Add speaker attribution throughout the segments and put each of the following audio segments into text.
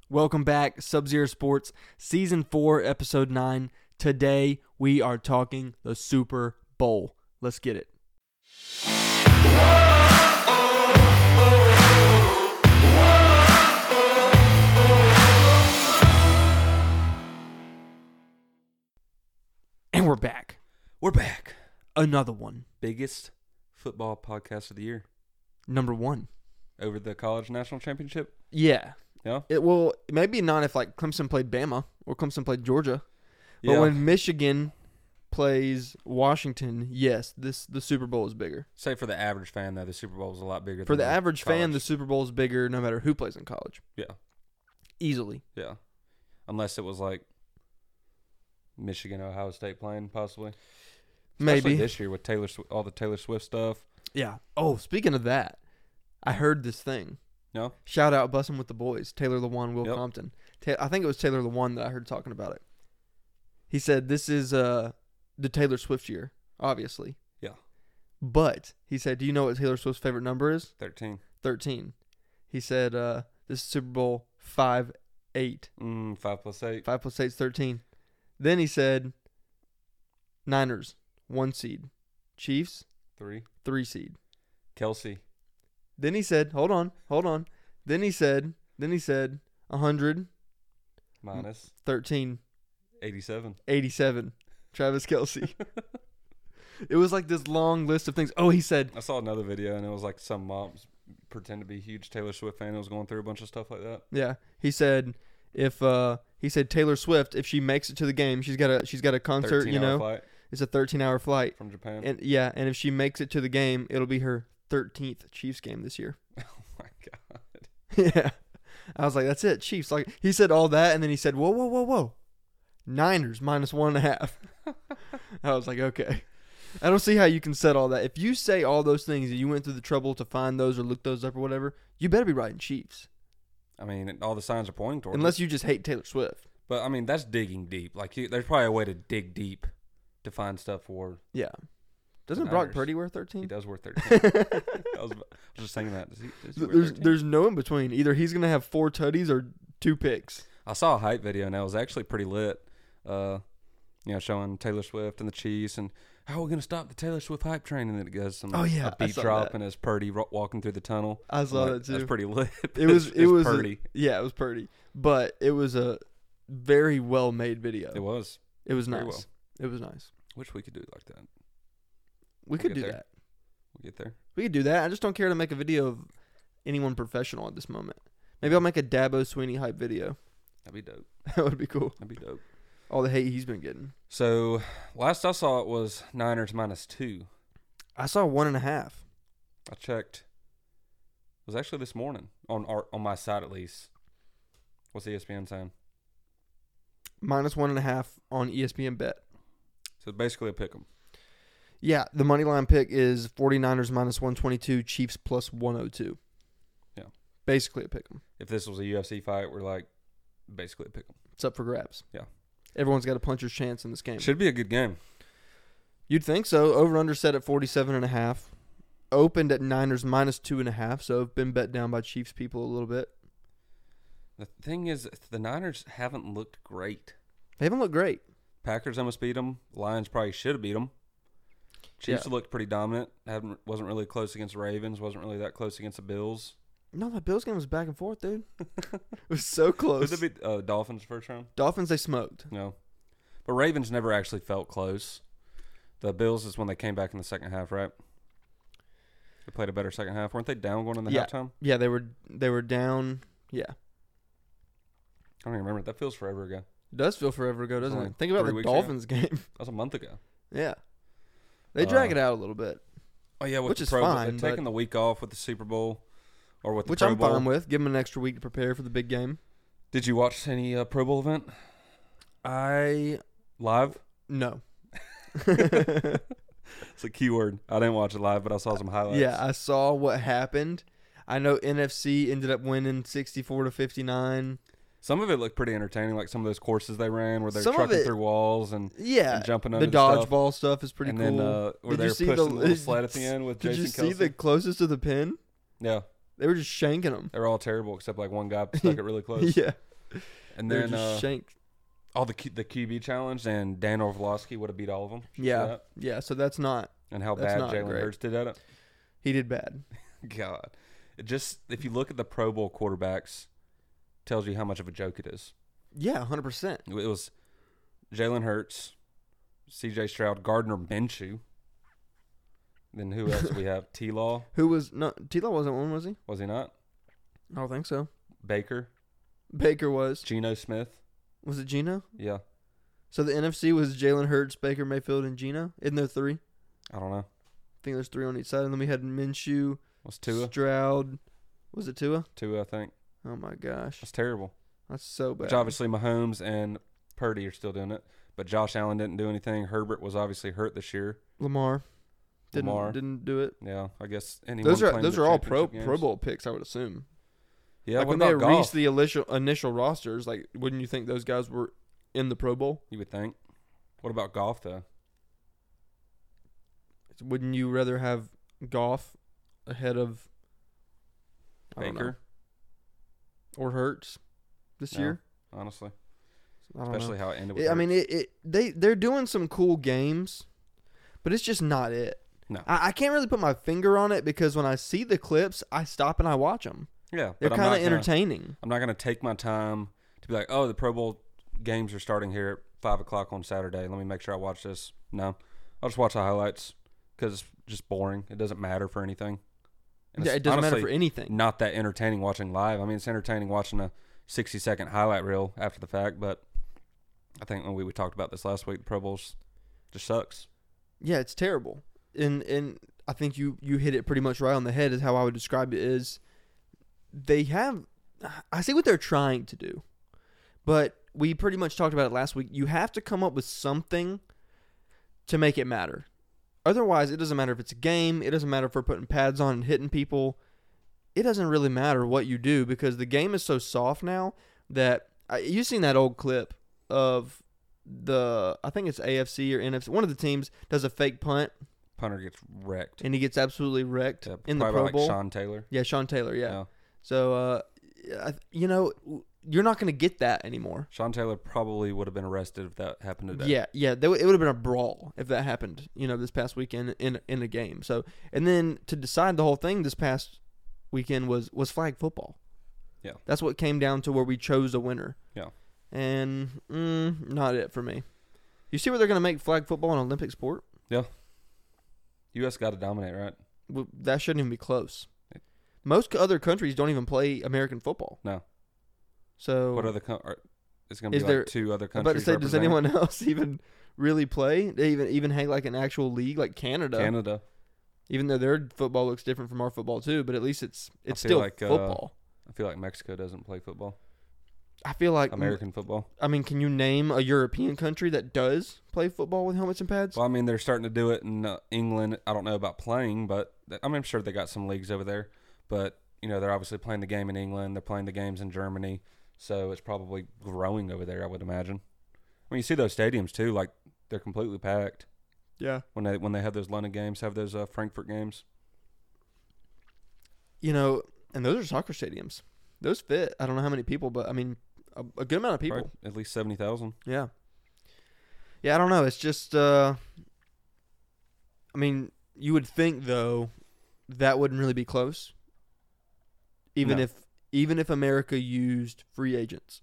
Speaker 1: Welcome back, Sub-Zero Sports, Season 4, Episode 9. Today, we are talking the Super Bowl. Let's get it. And we're back.
Speaker 2: We're back.
Speaker 1: Another one.
Speaker 2: Biggest football podcast of the year.
Speaker 1: Number 1.
Speaker 2: Over the college national championship?
Speaker 1: Yeah.
Speaker 2: Yeah?
Speaker 1: Well, maybe not if like Clemson played Bama or Clemson played Georgia. But
Speaker 2: Yeah.
Speaker 1: when Michigan plays Washington, yes, the Super Bowl is bigger.
Speaker 2: Say for the average fan, though, the Super Bowl is a lot bigger
Speaker 1: For
Speaker 2: than
Speaker 1: the average fan, the
Speaker 2: college.
Speaker 1: Super Bowl is bigger no matter who plays in college.
Speaker 2: Yeah.
Speaker 1: Easily.
Speaker 2: Yeah. Unless it was like Michigan, Ohio State playing, possibly. Especially
Speaker 1: Maybe.
Speaker 2: this year with all the Taylor Swift stuff.
Speaker 1: Yeah. Oh, speaking of that, I heard this thing.
Speaker 2: No?
Speaker 1: Shout out Bussin' with the Boys. Taylor Lewan, Will
Speaker 2: Yep.
Speaker 1: Compton. I think it was Taylor Lewan that I heard talking about it. He said this is the Taylor Swift year, obviously.
Speaker 2: Yeah.
Speaker 1: But he said, do you know what Taylor Swift's favorite number is?
Speaker 2: 13.
Speaker 1: 13. He said this is Super Bowl 5-8.
Speaker 2: 5 plus 8.
Speaker 1: 5 plus 8 is 13. Then he said Niners, 1 seed. Chiefs,
Speaker 2: 3.
Speaker 1: 3 seed.
Speaker 2: Kelsey.
Speaker 1: Then he said, hold on. Then he said 100,
Speaker 2: Minus
Speaker 1: 13,
Speaker 2: 87.
Speaker 1: 87. Travis Kelce. It was like this long list of things. Oh, he said,
Speaker 2: I saw another video, and it was like some moms pretend to be a huge Taylor Swift fan and was going through a bunch of stuff like that.
Speaker 1: yeah. He said Taylor Swift, if she makes it to the game, she's got a concert,
Speaker 2: 13-hour flight
Speaker 1: It's a 13-hour flight.
Speaker 2: from Japan.
Speaker 1: And yeah, and if she makes it to the game, it'll be her 13th Chiefs game this year.
Speaker 2: Oh my god.
Speaker 1: Yeah. I was like, that's it, Chiefs. Like he said all that, and then he said, whoa. Niners minus 1.5. I was like, okay. I don't see how you can set all that. If you say all those things and you went through the trouble to find those or look those up or whatever, you better be writing Chiefs.
Speaker 2: I mean, all the signs are pointing towards
Speaker 1: Unless
Speaker 2: it.
Speaker 1: you just hate Taylor Swift.
Speaker 2: But I mean, that's digging deep. Like, there's probably a way to dig deep to find stuff for.
Speaker 1: Yeah. Doesn't
Speaker 2: The
Speaker 1: Brock
Speaker 2: Niners.
Speaker 1: Purdy wear
Speaker 2: He
Speaker 1: 13?
Speaker 2: does wear 13. I was just saying that. Does he wear 13?
Speaker 1: There's no in between. Either he's going to have 4 tutties or 2 picks.
Speaker 2: I saw a hype video, and it was actually pretty lit. Showing Taylor Swift and the Chiefs, and how are we going to stop the Taylor Swift hype train? And then it goes some
Speaker 1: Oh, yeah,
Speaker 2: a
Speaker 1: I
Speaker 2: beat
Speaker 1: saw
Speaker 2: drop,
Speaker 1: that.
Speaker 2: and it's Purdy walking through the tunnel.
Speaker 1: I saw
Speaker 2: I'm
Speaker 1: that too.
Speaker 2: That's pretty lit.
Speaker 1: It was
Speaker 2: Purdy.
Speaker 1: Yeah, it was Purdy. But it was a very well made video.
Speaker 2: It was.
Speaker 1: It was
Speaker 2: very
Speaker 1: nice.
Speaker 2: well.
Speaker 1: It was nice.
Speaker 2: Wish we could do it like that.
Speaker 1: We could
Speaker 2: get
Speaker 1: do
Speaker 2: there.
Speaker 1: that.
Speaker 2: We'll get there.
Speaker 1: We could do that. I just don't care to make a video of anyone professional at this moment. Maybe I'll make a Dabo Sweeney hype video.
Speaker 2: That'd be dope.
Speaker 1: That would be cool.
Speaker 2: That'd be dope.
Speaker 1: All the hate he's been getting.
Speaker 2: So last I saw it was Niners minus 2.
Speaker 1: I saw 1.5.
Speaker 2: I checked. It was actually this morning on my side at least. What's ESPN saying?
Speaker 1: Minus 1.5 on ESPN Bet.
Speaker 2: So basically a pick 'em.
Speaker 1: Yeah, the money line pick is 49ers minus 122, Chiefs plus 102.
Speaker 2: Yeah.
Speaker 1: Basically a pick 'em.
Speaker 2: If this was a UFC fight, we're like basically a pick 'em.
Speaker 1: It's up for grabs.
Speaker 2: Yeah.
Speaker 1: Everyone's got a puncher's chance in this game.
Speaker 2: Should be a good game.
Speaker 1: You'd think so. Over-under set at 47.5. Opened at Niners minus 2.5, so have been bet down by Chiefs people a little bit.
Speaker 2: The thing is, the Niners haven't looked great.
Speaker 1: They haven't looked great.
Speaker 2: Packers almost beat them. Lions probably should have beat them. Chiefs
Speaker 1: Yeah.
Speaker 2: looked pretty dominant. Wasn't really close against the Ravens. Wasn't really that close against the Bills.
Speaker 1: No, the Bills game was back and forth, dude. It was so close.
Speaker 2: Who did they beat? Dolphins first round?
Speaker 1: Dolphins, they smoked.
Speaker 2: No. But Ravens never actually felt close. The Bills is when they came back in the second half, right? They played a better second half. Weren't they down going into halftime?
Speaker 1: Yeah, they were down. Yeah.
Speaker 2: I don't even remember. That feels forever ago.
Speaker 1: It does feel forever ago, doesn't
Speaker 2: Only
Speaker 1: it? Think about
Speaker 2: 3
Speaker 1: the
Speaker 2: weeks
Speaker 1: Dolphins game.
Speaker 2: That was a month ago.
Speaker 1: Yeah. They drag it out a little bit,
Speaker 2: Oh, yeah. With
Speaker 1: Which
Speaker 2: the
Speaker 1: is
Speaker 2: Pro Bowl.
Speaker 1: fine,
Speaker 2: They're taking
Speaker 1: but-
Speaker 2: the week off with the Super Bowl or with the
Speaker 1: which
Speaker 2: Pro
Speaker 1: I'm
Speaker 2: Bowl.
Speaker 1: fine with. Give them an extra week to prepare for the big game.
Speaker 2: Did you watch any Pro Bowl event live?
Speaker 1: No.
Speaker 2: It's a keyword. I didn't watch it live, but I saw some highlights.
Speaker 1: Yeah, I saw what happened. I know NFC ended up winning 64-59.
Speaker 2: Some of it looked pretty entertaining, like some of those courses they ran where they're
Speaker 1: Some of
Speaker 2: trucking
Speaker 1: it-
Speaker 2: through walls and
Speaker 1: Yeah,
Speaker 2: jumping under
Speaker 1: the
Speaker 2: stuff.
Speaker 1: dodgeball stuff is pretty
Speaker 2: and
Speaker 1: cool.
Speaker 2: then where
Speaker 1: Did
Speaker 2: they're
Speaker 1: you see
Speaker 2: pushing
Speaker 1: the
Speaker 2: the little sled at the end with
Speaker 1: Did
Speaker 2: Jason
Speaker 1: you see
Speaker 2: Kelsey.
Speaker 1: the closest to the pin?
Speaker 2: Yeah,
Speaker 1: They were just shanking them.
Speaker 2: they were all terrible except like one guy stuck it really close.
Speaker 1: Yeah,
Speaker 2: And
Speaker 1: They're
Speaker 2: then
Speaker 1: just shanked.
Speaker 2: all the QB challenge, and Dan Orlovsky would have beat all of them.
Speaker 1: Yeah. So that's not.
Speaker 2: And how
Speaker 1: That's
Speaker 2: bad
Speaker 1: not
Speaker 2: Jalen
Speaker 1: great.
Speaker 2: Hurts did at it.
Speaker 1: He did bad.
Speaker 2: God, it just if you look at the Pro Bowl quarterbacks, tells you how much of a joke it is.
Speaker 1: Yeah, 100%.
Speaker 2: It was Jalen Hurts, C.J. Stroud, Gardner Minshew. Then who else we have? T-Law.
Speaker 1: Who was no? T-Law wasn't one, was he?
Speaker 2: Was he not?
Speaker 1: I don't think so.
Speaker 2: Baker.
Speaker 1: Baker was.
Speaker 2: Geno Smith.
Speaker 1: Was it Geno?
Speaker 2: Yeah.
Speaker 1: So the NFC was Jalen Hurts, Baker Mayfield, and Geno. Isn't there 3?
Speaker 2: I don't know.
Speaker 1: I think there's 3 on each side. And then we had Minshew,
Speaker 2: Was Tua?
Speaker 1: Stroud. Was it Tua?
Speaker 2: Tua, I think.
Speaker 1: Oh, my gosh.
Speaker 2: That's terrible.
Speaker 1: That's so bad.
Speaker 2: Which obviously Mahomes and Purdy are still doing it. But Josh Allen didn't do anything. Herbert was obviously hurt this year.
Speaker 1: Lamar didn't do it.
Speaker 2: Yeah, I guess anyone
Speaker 1: Those
Speaker 2: playing
Speaker 1: are
Speaker 2: the
Speaker 1: all Pro
Speaker 2: championship
Speaker 1: Pro
Speaker 2: games.
Speaker 1: Bowl picks, I would assume.
Speaker 2: Yeah,
Speaker 1: Like
Speaker 2: what
Speaker 1: when they
Speaker 2: about
Speaker 1: released
Speaker 2: golf?
Speaker 1: the initial rosters, like wouldn't you think those guys were in the Pro Bowl?
Speaker 2: You would think. What about golf, though?
Speaker 1: Wouldn't you rather have Goff ahead of I don't know,
Speaker 2: Baker,
Speaker 1: or Hurts this
Speaker 2: No.
Speaker 1: year?
Speaker 2: honestly.
Speaker 1: I don't know.
Speaker 2: Especially how it ended with
Speaker 1: I mean,
Speaker 2: Hurts.
Speaker 1: they're doing some cool games, but it's just not it.
Speaker 2: No.
Speaker 1: I can't really put my finger on it because when I see the clips, I stop and I watch them.
Speaker 2: Yeah,
Speaker 1: They're
Speaker 2: but
Speaker 1: kind of
Speaker 2: I'm not gonna-
Speaker 1: entertaining.
Speaker 2: I'm not going to take my time to be like, oh, the Pro Bowl games are starting here at 5 o'clock on Saturday. Let me make sure I watch this. No. I'll just watch the highlights because it's just boring. It doesn't matter for anything. And
Speaker 1: Yeah,
Speaker 2: it's
Speaker 1: it doesn't matter
Speaker 2: honestly
Speaker 1: for anything.
Speaker 2: not that entertaining watching live. I mean, it's entertaining watching a 60-second highlight reel after the fact, but I think when we talked about this last week, the Pro Bowls just sucks.
Speaker 1: Yeah, it's terrible. And I think you hit it pretty much right on the head is how I would describe it is they have I see what they're trying to do. But we pretty much talked about it last week. You have to come up with something to make it matter. Otherwise, it doesn't matter if it's a game, it doesn't matter if we're putting pads on and hitting people. It doesn't really matter what you do because the game is so soft now that you've seen that old clip of I think it's AFC or NFC. One of the teams does a fake punt
Speaker 2: Punter gets wrecked.
Speaker 1: and he gets absolutely wrecked
Speaker 2: Yeah,
Speaker 1: in the
Speaker 2: probably
Speaker 1: Pro
Speaker 2: like
Speaker 1: Bowl.
Speaker 2: Sean Taylor.
Speaker 1: Yeah, Sean Taylor. Yeah.
Speaker 2: Yeah.
Speaker 1: So, you're not going to get that anymore.
Speaker 2: Sean Taylor probably would have been arrested if that happened today.
Speaker 1: Yeah. It would have been a brawl if that happened. This past weekend in a game. So, and then to decide the whole thing this past weekend was flag football.
Speaker 2: Yeah.
Speaker 1: That's what came down to where we chose a winner.
Speaker 2: Yeah.
Speaker 1: And not it for me. You see where they're going to make flag football an Olympic sport?
Speaker 2: U.S. got to dominate, right?
Speaker 1: Well, that shouldn't even be close. Most other countries don't even play American football.
Speaker 2: No.
Speaker 1: So
Speaker 2: What other it's going to
Speaker 1: Is
Speaker 2: be
Speaker 1: there-
Speaker 2: like 2 other
Speaker 1: I'm about to
Speaker 2: countries
Speaker 1: say, does
Speaker 2: representing?
Speaker 1: anyone else even really play? They even hang like an actual league like Canada.
Speaker 2: Canada.
Speaker 1: Even though their football looks different from our football too, but at least it's
Speaker 2: feel
Speaker 1: still
Speaker 2: like,
Speaker 1: football.
Speaker 2: I feel like Mexico doesn't play football.
Speaker 1: I feel like
Speaker 2: American football.
Speaker 1: I mean, can you name a European country that does play football with helmets and pads?
Speaker 2: Well, I mean, they're starting to do it in England. I don't know about playing, but I'm sure they got some leagues over there. But, they're obviously playing the game in England. They're playing the games in Germany. So it's probably growing over there, I would imagine. I mean, you see those stadiums, too. Like, they're completely packed
Speaker 1: Yeah.
Speaker 2: when they have those London games, have those Frankfurt games.
Speaker 1: And those are soccer stadiums. Those fit. I don't know how many people, but I mean, a good amount of people.
Speaker 2: Right? At least 70,000.
Speaker 1: Yeah. Yeah, I don't know. It's just, I mean, you would think though that wouldn't really be close, even
Speaker 2: No.
Speaker 1: if America used free agents.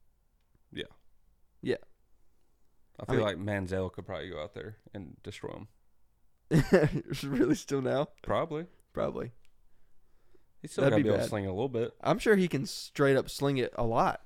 Speaker 2: I
Speaker 1: I
Speaker 2: feel
Speaker 1: mean-
Speaker 2: like Manziel could probably go out there and destroy them.
Speaker 1: Really, still now?
Speaker 2: Probably.
Speaker 1: Probably.
Speaker 2: He's still
Speaker 1: That'd
Speaker 2: got to
Speaker 1: be
Speaker 2: be able
Speaker 1: bad.
Speaker 2: to sling it a little bit.
Speaker 1: I'm sure he can straight up sling it a lot.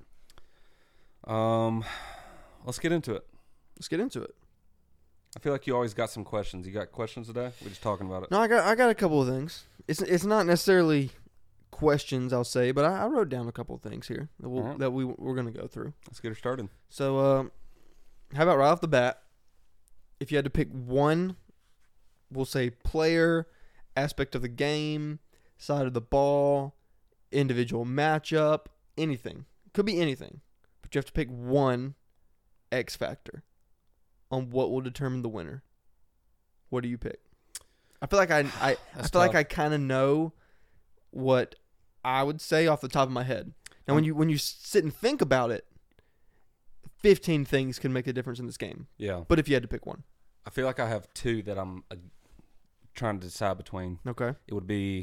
Speaker 2: Let's get into it.
Speaker 1: Let's get into it.
Speaker 2: I feel like you always got some questions. You got questions today? We're just talking about it.
Speaker 1: No, I got a couple of things. It's not necessarily questions, I'll say, but I wrote down a couple of things here that
Speaker 2: All right.
Speaker 1: we're gonna go through.
Speaker 2: Let's get her started.
Speaker 1: So, how about right off the bat, if you had to pick one, we'll say player, aspect of the game, side of the ball, individual matchup, anything. Could be anything. But you have to pick one X factor on what will determine the winner. What do you pick? I feel like I
Speaker 2: That's
Speaker 1: feel like
Speaker 2: tough.
Speaker 1: I kind of know what I would say off the top of my head. And when you sit and think about it, 15 things can make a difference in this game.
Speaker 2: Yeah.
Speaker 1: But if you had to pick one.
Speaker 2: I feel like I have two that I'm trying to decide between.
Speaker 1: Okay.
Speaker 2: It would be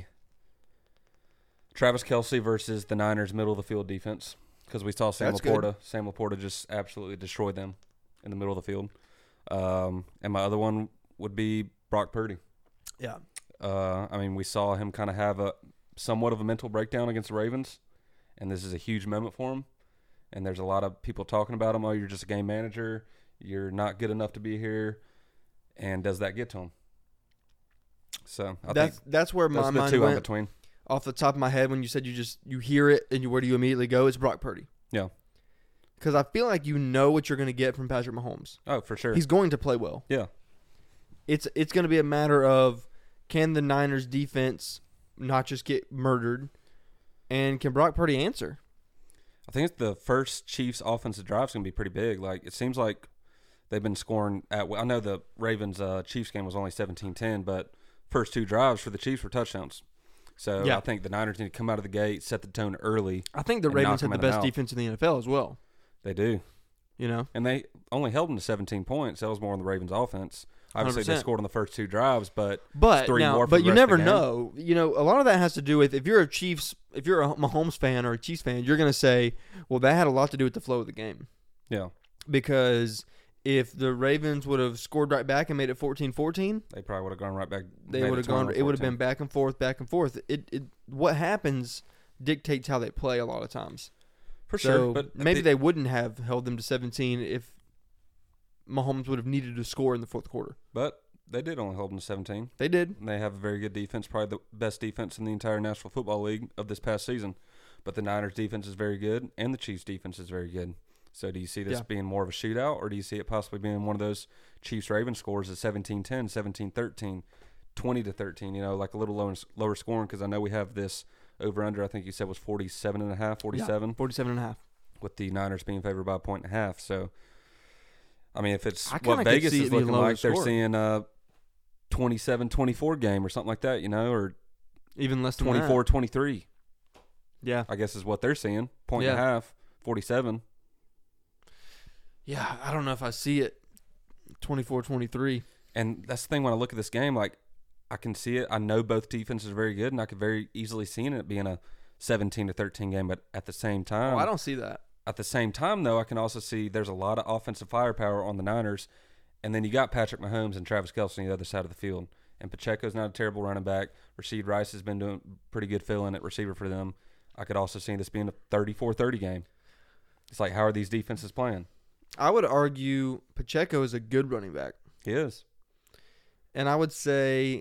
Speaker 2: Travis Kelce versus the Niners' middle of the field defense, because we saw Sam
Speaker 1: That's good.
Speaker 2: Laporta. Sam Laporta just absolutely destroyed them in the middle of the field. And my other one would be Brock Purdy.
Speaker 1: Yeah.
Speaker 2: I mean, we saw him kind of have somewhat of a mental breakdown against the Ravens, and this is a huge moment for him. And there's a lot of people talking about him. Oh, you're just a game manager. You're not good enough to be here. And does that get to him? So I think
Speaker 1: that's where my
Speaker 2: those are the
Speaker 1: mind
Speaker 2: two I'm
Speaker 1: went.
Speaker 2: between.
Speaker 1: Off the top of my head, when you said you hear it and where do you immediately go? It's Brock Purdy.
Speaker 2: Yeah.
Speaker 1: Because I feel like you know what you're going to get from Patrick Mahomes.
Speaker 2: Oh, for sure.
Speaker 1: He's going to play well.
Speaker 2: Yeah.
Speaker 1: It's going to be a matter of, can the Niners defense not just get murdered, and can Brock Purdy answer?
Speaker 2: I think the first Chiefs offensive drive is going to be pretty big. Like, it seems like they've been scoring I know the Ravens Chiefs game was only 17-10, but first two drives for the Chiefs were touchdowns. So
Speaker 1: Yeah.
Speaker 2: I think the Niners need to come out of the gate, set the tone early.
Speaker 1: I think the
Speaker 2: and
Speaker 1: Ravens
Speaker 2: knock
Speaker 1: had the
Speaker 2: them in and
Speaker 1: best
Speaker 2: out.
Speaker 1: defense in the NFL as well.
Speaker 2: They do.
Speaker 1: You know?
Speaker 2: And they only held them to 17 points. That was more on the Ravens offense. Obviously, they
Speaker 1: 100%.
Speaker 2: scored on the first two drives, but
Speaker 1: But
Speaker 2: three more for
Speaker 1: but
Speaker 2: the
Speaker 1: you
Speaker 2: rest of
Speaker 1: never
Speaker 2: the game.
Speaker 1: know. You know, a lot of that has to do with if you're a Mahomes fan or a Chiefs fan, you're going to say, well, that had a lot to do with the flow of the game.
Speaker 2: Yeah.
Speaker 1: Because if the Ravens would have scored right back and made it 14-14,
Speaker 2: They probably would have gone right back.
Speaker 1: they
Speaker 2: made
Speaker 1: would have gone. It would have
Speaker 2: 21-14.
Speaker 1: been back and forth, back and forth. What happens dictates how they play a lot of times.
Speaker 2: For
Speaker 1: So
Speaker 2: sure. But
Speaker 1: maybe they wouldn't have held them to 17 if Mahomes would have needed to score in the fourth quarter.
Speaker 2: But they did only hold them to 17.
Speaker 1: They did.
Speaker 2: And they have a very good defense, probably the best defense in the entire National Football League of this past season. But the Niners' defense is very good, and the Chiefs' defense is very good. So do you see this
Speaker 1: Yeah.
Speaker 2: being more of a shootout, or do you see it possibly being one of those Chiefs-Ravens scores at 17-10, 17-13, 20-13, you know, like a little lower scoring? Because I know we have this over-under, I think you said was 47.5, 47,
Speaker 1: 47.5.
Speaker 2: with the Niners being favored by 1.5. So, I mean, if it's
Speaker 1: I kinda
Speaker 2: what
Speaker 1: could
Speaker 2: Vegas
Speaker 1: see
Speaker 2: is
Speaker 1: it being
Speaker 2: looking
Speaker 1: lower
Speaker 2: like, they're
Speaker 1: score.
Speaker 2: seeing a 27-24 game or something like that, you know, or
Speaker 1: Even less than
Speaker 2: 24-23.
Speaker 1: that. Yeah.
Speaker 2: I guess is what they're seeing. Point
Speaker 1: Yeah.
Speaker 2: and a half, 47.
Speaker 1: Yeah, I don't know if I see it 24-23.
Speaker 2: And that's the thing when I look at this game, like, I can see it. I know both defenses are very good, and I could very easily see it being a 17-13 game. But at the same time,
Speaker 1: Oh, I don't see that.
Speaker 2: At the same time, though, I can also see there's a lot of offensive firepower on the Niners. And then you got Patrick Mahomes and Travis Kelce on the other side of the field. And Pacheco's not a terrible running back. Rasheed Rice has been doing pretty good filling at receiver for them. I could also see this being a 34-30 game. It's like, how are these defenses playing?
Speaker 1: I would argue Pacheco is a good running back.
Speaker 2: He is.
Speaker 1: And I would say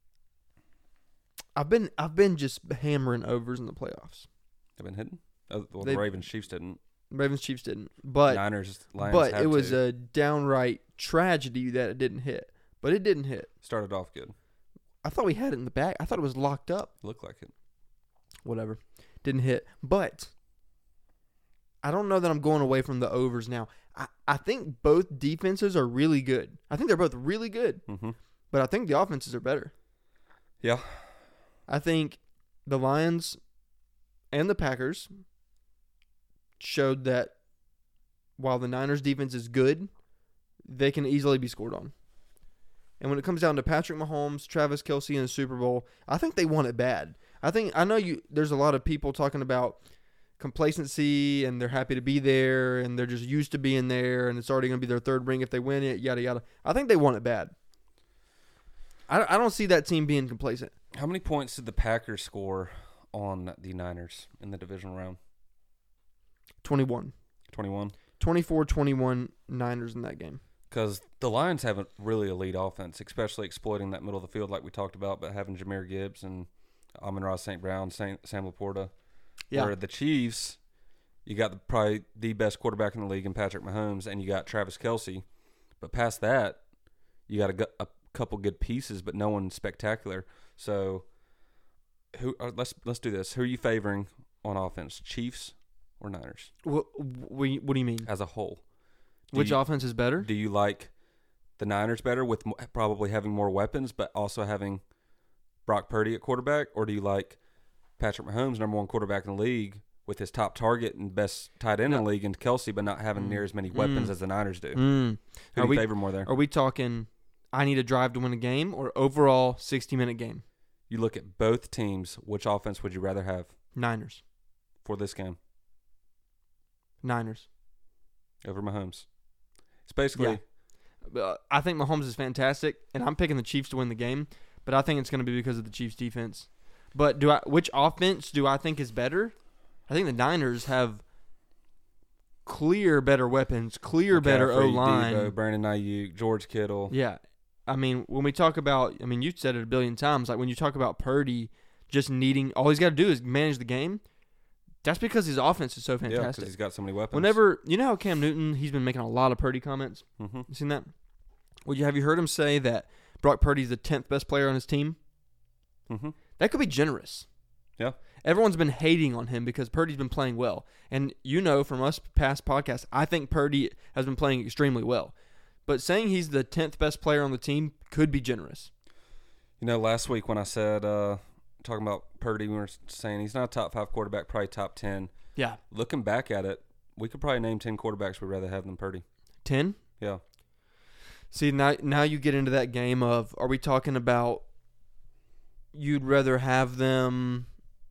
Speaker 1: I've been just hammering overs in the playoffs.
Speaker 2: They've been hitting. Oh, well,
Speaker 1: They-
Speaker 2: the Ravens Chiefs didn't.
Speaker 1: Ravens Chiefs didn't. But
Speaker 2: Niners Lions
Speaker 1: but
Speaker 2: have
Speaker 1: it was
Speaker 2: to.
Speaker 1: a downright tragedy that it didn't hit. But it didn't hit.
Speaker 2: Started off good.
Speaker 1: I thought we had it in the back. I thought it was locked up.
Speaker 2: Looked like it.
Speaker 1: Whatever. Didn't hit. But I don't know that I'm going away from the overs now. I think both defenses are really good. I think they're both really good.
Speaker 2: Mm-hmm.
Speaker 1: But I think the offenses are better.
Speaker 2: Yeah.
Speaker 1: I think the Lions and the Packers showed that while the Niners defense is good, they can easily be scored on. And when it comes down to Patrick Mahomes, Travis Kelce in the Super Bowl, I think they want it bad. I know there's a lot of people talking about complacency and they're happy to be there and they're just used to being there and it's already going to be their third ring if they win it, yada, yada. I think they want it bad. I don't see that team being complacent.
Speaker 2: How many points did the Packers score on the Niners in the divisional round?
Speaker 1: 21.
Speaker 2: 21?
Speaker 1: 24-21 Niners in that game.
Speaker 2: Because the Lions have a really elite offense, especially exploiting that middle of the field like we talked about, but having Jahmyr Gibbs and Amon-Ra St. Brown, Sam Laporta.
Speaker 1: Yeah.
Speaker 2: Where the Chiefs, you got probably the best quarterback in the league in Patrick Mahomes, and you got Travis Kelce. But past that, you got a couple good pieces, but no one spectacular. So let's do this. Who are you favoring on offense, Chiefs or Niners?
Speaker 1: What do you mean?
Speaker 2: As a whole.
Speaker 1: Which offense is better?
Speaker 2: Do you like the Niners better with probably having more weapons, but also having Brock Purdy at quarterback? Or do you like Patrick Mahomes, number one quarterback in the league, with his top target and best tight end in the league in Kelsey, but not having near as many weapons as the Niners do. Who do you favor more there?
Speaker 1: Are we talking I need a drive to win a game or overall 60-minute game?
Speaker 2: You look at both teams, which offense would you rather have
Speaker 1: Niners.
Speaker 2: for this game
Speaker 1: Niners.
Speaker 2: over Mahomes? It's basically
Speaker 1: I think Mahomes is fantastic, and I'm picking the Chiefs to win the game, but I think it's going to be because of the Chiefs' defense. But which offense do I think is better? I think the Niners have clear better weapons, better O-line.
Speaker 2: Debo, Brandon Ayuk, George Kittle.
Speaker 1: Yeah. I mean, when we talk about, you said it a billion times, like when you talk about Purdy just needing, all he's got to do is manage the game, that's because his offense is so fantastic.
Speaker 2: Yeah, because he's got so many weapons.
Speaker 1: Whenever, you know how Cam Newton, he's been making a lot of Purdy comments?
Speaker 2: Mm-hmm.
Speaker 1: You seen that? Have you heard him say that Brock Purdy's the 10th best player on his team?
Speaker 2: Mm-hmm.
Speaker 1: That could be generous.
Speaker 2: Yeah.
Speaker 1: Everyone's been hating on him because Purdy's been playing well. And from us past podcasts, I think Purdy has been playing extremely well. But saying he's the 10th best player on the team could be generous.
Speaker 2: Last week when I said, talking about Purdy, we were saying he's not a top 5 quarterback, probably top 10.
Speaker 1: Yeah.
Speaker 2: Looking back at it, we could probably name 10 quarterbacks we'd rather have than Purdy.
Speaker 1: 10?
Speaker 2: Yeah.
Speaker 1: See, now you get into that game of, are we talking about you'd rather have them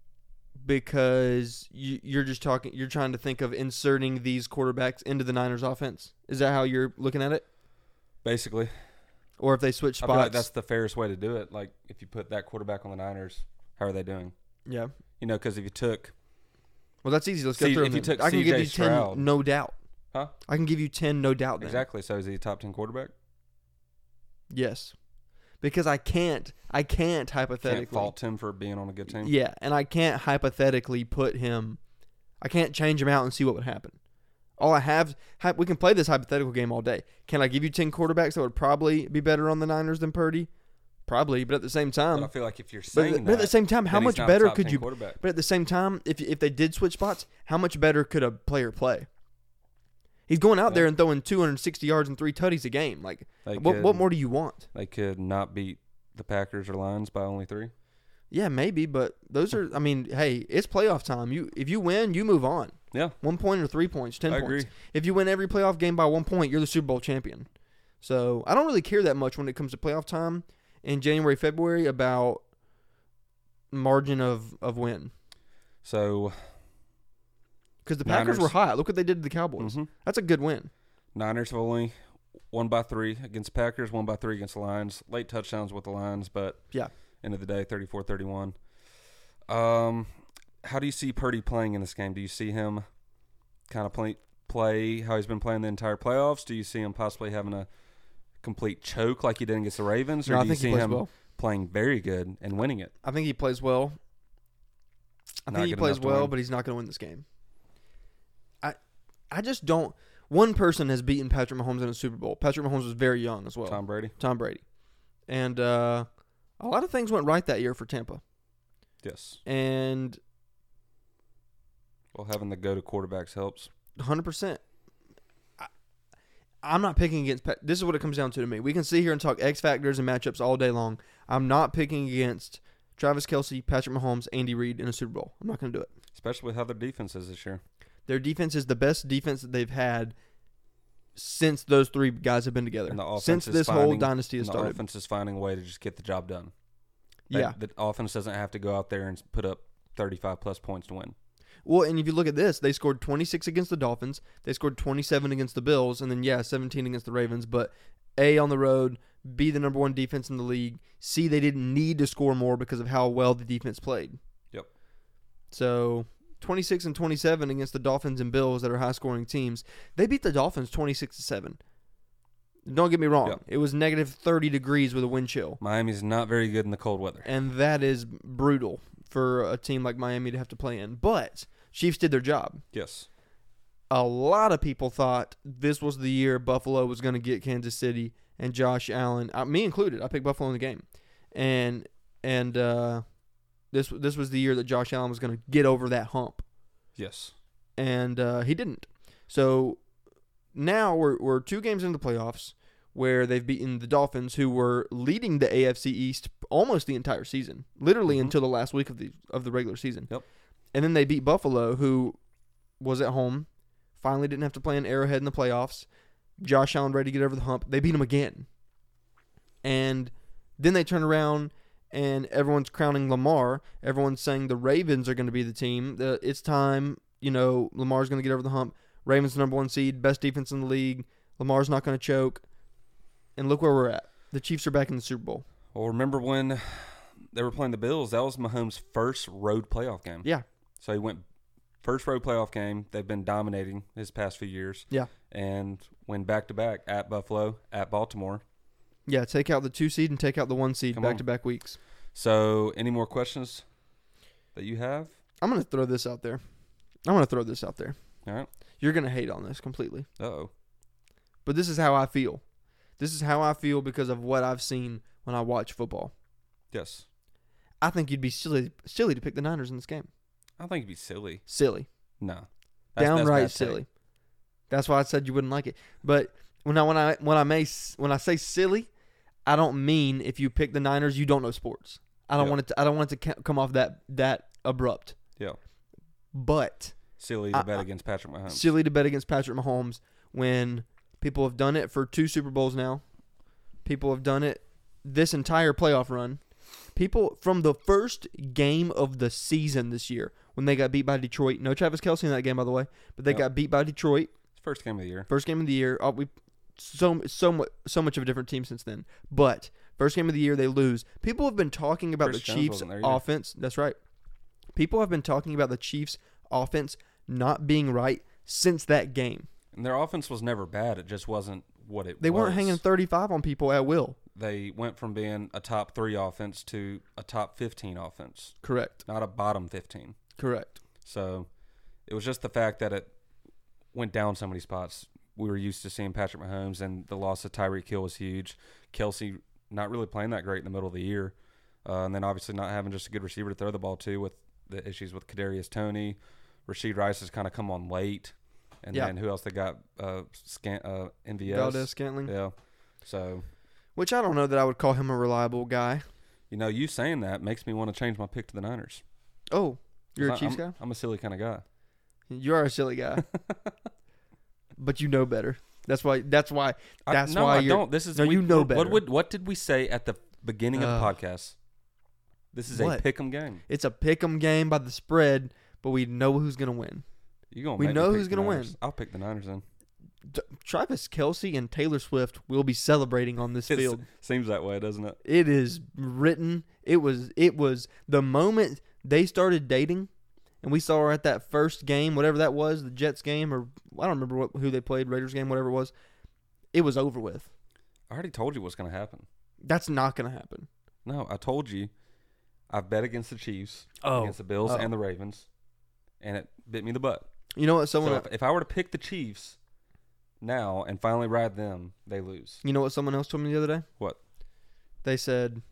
Speaker 1: because you're trying to think of inserting these quarterbacks into the Niners offense? Is that how you're looking at it?
Speaker 2: Basically.
Speaker 1: Or if they switch spots?
Speaker 2: I feel like that's the fairest way to do it. Like, if you put that quarterback on the Niners, how are they doing?
Speaker 1: Yeah.
Speaker 2: Because if you took...
Speaker 1: Well, that's easy. Let's go through them.
Speaker 2: If you took
Speaker 1: I can give you
Speaker 2: Stroud,
Speaker 1: 10, no doubt.
Speaker 2: Huh?
Speaker 1: I can give you 10, no doubt. Then.
Speaker 2: Exactly. So is he a top 10 quarterback?
Speaker 1: Yes. Because I can't hypothetically.
Speaker 2: Can't fault him for being on a good team?
Speaker 1: Yeah, and I can't hypothetically put him... I can't change him out and see what would happen. All I have... We can play this hypothetical game all day. Can I give you 10 quarterbacks that would probably be better on the Niners than Purdy? Probably, but at the same time...
Speaker 2: But I feel like if you're saying
Speaker 1: but at the same time, how much better could you...
Speaker 2: But
Speaker 1: at the same time, if they did switch spots, how much better could a player play? He's going out there and throwing 260 yards and 3 tutties a game. Like, what more do you want?
Speaker 2: They could not beat the Packers or Lions by only 3.
Speaker 1: Yeah, maybe, but those are... I mean, hey, it's playoff time. If you win, you move on.
Speaker 2: Yeah.
Speaker 1: 1 point or 3 points, 10 points.
Speaker 2: Agree.
Speaker 1: If you win every playoff game by 1 point, you're the Super Bowl champion. So I don't really care that much when it comes to playoff time in January, February about margin of win.
Speaker 2: So...
Speaker 1: Because the Packers were hot. Look what they did to the Cowboys.
Speaker 2: Mm-hmm.
Speaker 1: That's a good win.
Speaker 2: Niners have only won by 3 against Packers, 1 by 3 against the Lions. Late touchdowns with the Lions, but end of the day, 34-31. How do you see Purdy playing in this game? Do you see him kind of play how he's been playing the entire playoffs? Do you see him possibly having a complete choke like he did against the Ravens? Or do you see him playing very good and winning it?
Speaker 1: I think he plays well. I think he plays well, but he's not going to win this game. I just don't. One person has beaten Patrick Mahomes in a Super Bowl. Patrick Mahomes was very young as well.
Speaker 2: Tom
Speaker 1: Brady. And a lot of things went right that year for Tampa.
Speaker 2: Yes.
Speaker 1: And...
Speaker 2: well, having the go-to quarterbacks helps.
Speaker 1: 100%. I'm not picking against... This is what it comes down to me. We can sit here and talk X factors and matchups all day long. I'm not picking against Travis Kelce, Patrick Mahomes, Andy Reid in a Super Bowl. I'm not going to do it.
Speaker 2: Especially with how their defense is this year.
Speaker 1: Their defense is the best defense that they've had since those 3 guys have been together.
Speaker 2: And the offense
Speaker 1: since this whole dynasty has started.
Speaker 2: The offense is finding a way to just get the job done.
Speaker 1: Yeah.
Speaker 2: The offense doesn't have to go out there and put up 35-plus points to win.
Speaker 1: Well, and if you look at this, they scored 26 against the Dolphins. They scored 27 against the Bills. And then, 17 against the Ravens. But A, on the road, B, the number 1 defense in the league. C, they didn't need to score more because of how well the defense played.
Speaker 2: Yep.
Speaker 1: So... 26 and 27 against the Dolphins and Bills that are high-scoring teams. They beat the Dolphins 26-7. Don't get me wrong.
Speaker 2: Yep.
Speaker 1: It was negative 30 degrees with a wind chill.
Speaker 2: Miami's not very good in the cold weather.
Speaker 1: And that is brutal for a team like Miami to have to play in. But Chiefs did their job.
Speaker 2: Yes.
Speaker 1: A lot of people thought this was the year Buffalo was going to get Kansas City and Josh Allen. Me included. I picked Buffalo in the game. And This was the year that Josh Allen was going to get over that hump.
Speaker 2: Yes.
Speaker 1: And he didn't. So now we're 2 games into the playoffs where they've beaten the Dolphins, who were leading the AFC East almost the entire season, literally until the last week of the regular season.
Speaker 2: Yep.
Speaker 1: And then they beat Buffalo, who was at home. Finally didn't have to play in Arrowhead in the playoffs. Josh Allen ready to get over the hump. They beat him again. And then they turn around and everyone's crowning Lamar. Everyone's saying the Ravens are going to be the team. It's time. Lamar's going to get over the hump. Ravens number 1 seed, best defense in the league. Lamar's not going to choke. And look where we're at. The Chiefs are back in the Super Bowl.
Speaker 2: Well, remember when they were playing the Bills? That was Mahomes' first road playoff game.
Speaker 1: Yeah.
Speaker 2: So he went first road playoff game. They've been dominating his past few years.
Speaker 1: Yeah.
Speaker 2: And went back-to-back at Buffalo, at Baltimore.
Speaker 1: Yeah, take out the 2 seed and take out the 1 seed back-to-back weeks.
Speaker 2: So, any more questions that you have?
Speaker 1: I'm going to throw this out there. All
Speaker 2: right.
Speaker 1: You're going to hate on this completely.
Speaker 2: Uh-oh.
Speaker 1: But this is how I feel. This is how I feel because of what I've seen when I watch football.
Speaker 2: Yes.
Speaker 1: I think you'd be silly to pick the Niners in this game.
Speaker 2: I think it'd be silly.
Speaker 1: Silly.
Speaker 2: No.
Speaker 1: Downright
Speaker 2: that's
Speaker 1: silly. That's why I said you wouldn't like it. But when I say silly, I don't mean if you pick the Niners, you don't know sports. I don't want it to come off that abrupt.
Speaker 2: Yeah.
Speaker 1: But
Speaker 2: silly to bet against Patrick Mahomes.
Speaker 1: Silly to bet against Patrick Mahomes when people have done it for 2 Super Bowls now. People have done it this entire playoff run. People from the first game of the season this year when they got beat by Detroit. No Travis Kelce in that game, by the way, but they got beat by Detroit.
Speaker 2: First game of the year.
Speaker 1: First game of the year. We so much of a different team since then. But first game of the year, they lose. People have been talking about
Speaker 2: Chris
Speaker 1: the
Speaker 2: Jones
Speaker 1: Chiefs'
Speaker 2: wasn't there
Speaker 1: offense. That's right. People have been talking about the Chiefs' offense not being right since that game.
Speaker 2: And their offense was never bad. It just wasn't what it was.
Speaker 1: They weren't hanging 35 on people at will.
Speaker 2: They went from being a top 3 offense to a top 15 offense.
Speaker 1: Correct.
Speaker 2: Not a bottom 15.
Speaker 1: Correct.
Speaker 2: So it was just the fact that it went down so many spots. We were used to seeing Patrick Mahomes, and the loss of Tyreek Hill was huge. Kelce not really playing that great in the middle of the year. And then obviously not having just a good receiver to throw the ball to with the issues with Kadarius Toney. Rashid Rice has kind of come on late. And then who else they got? MVS.
Speaker 1: Valdez-Scantling.
Speaker 2: Yeah. So.
Speaker 1: Which I don't know that I would call him a reliable guy.
Speaker 2: You saying that makes me want to change my pick to the Niners.
Speaker 1: Oh, you're a Chiefs guy?
Speaker 2: I'm a silly kind of guy.
Speaker 1: You are a silly guy. But you know better. That's why
Speaker 2: I don't. This is
Speaker 1: you know better.
Speaker 2: What did we say at the beginning of the podcast? This is a pick'em game.
Speaker 1: It's a pick'em game by the spread, but we know who's going to win.
Speaker 2: We
Speaker 1: know who's going to win.
Speaker 2: I'll pick the Niners then.
Speaker 1: Travis Kelce and Taylor Swift will be celebrating on this field.
Speaker 2: Seems that way, doesn't it?
Speaker 1: It is written. It was the moment they started dating, and we saw her at that first game, whatever that was, the Jets game, or I don't remember who they played, Raiders game, whatever it was. It was over with.
Speaker 2: I already told you what's going to happen.
Speaker 1: That's not going to happen.
Speaker 2: No, I told you. I've bet against the Chiefs, against the Bills and the Ravens, and it bit me in the butt.
Speaker 1: You know what?
Speaker 2: If I were to pick the Chiefs now and finally ride them, they lose.
Speaker 1: You know what someone else told me the other day?
Speaker 2: What?
Speaker 1: They said,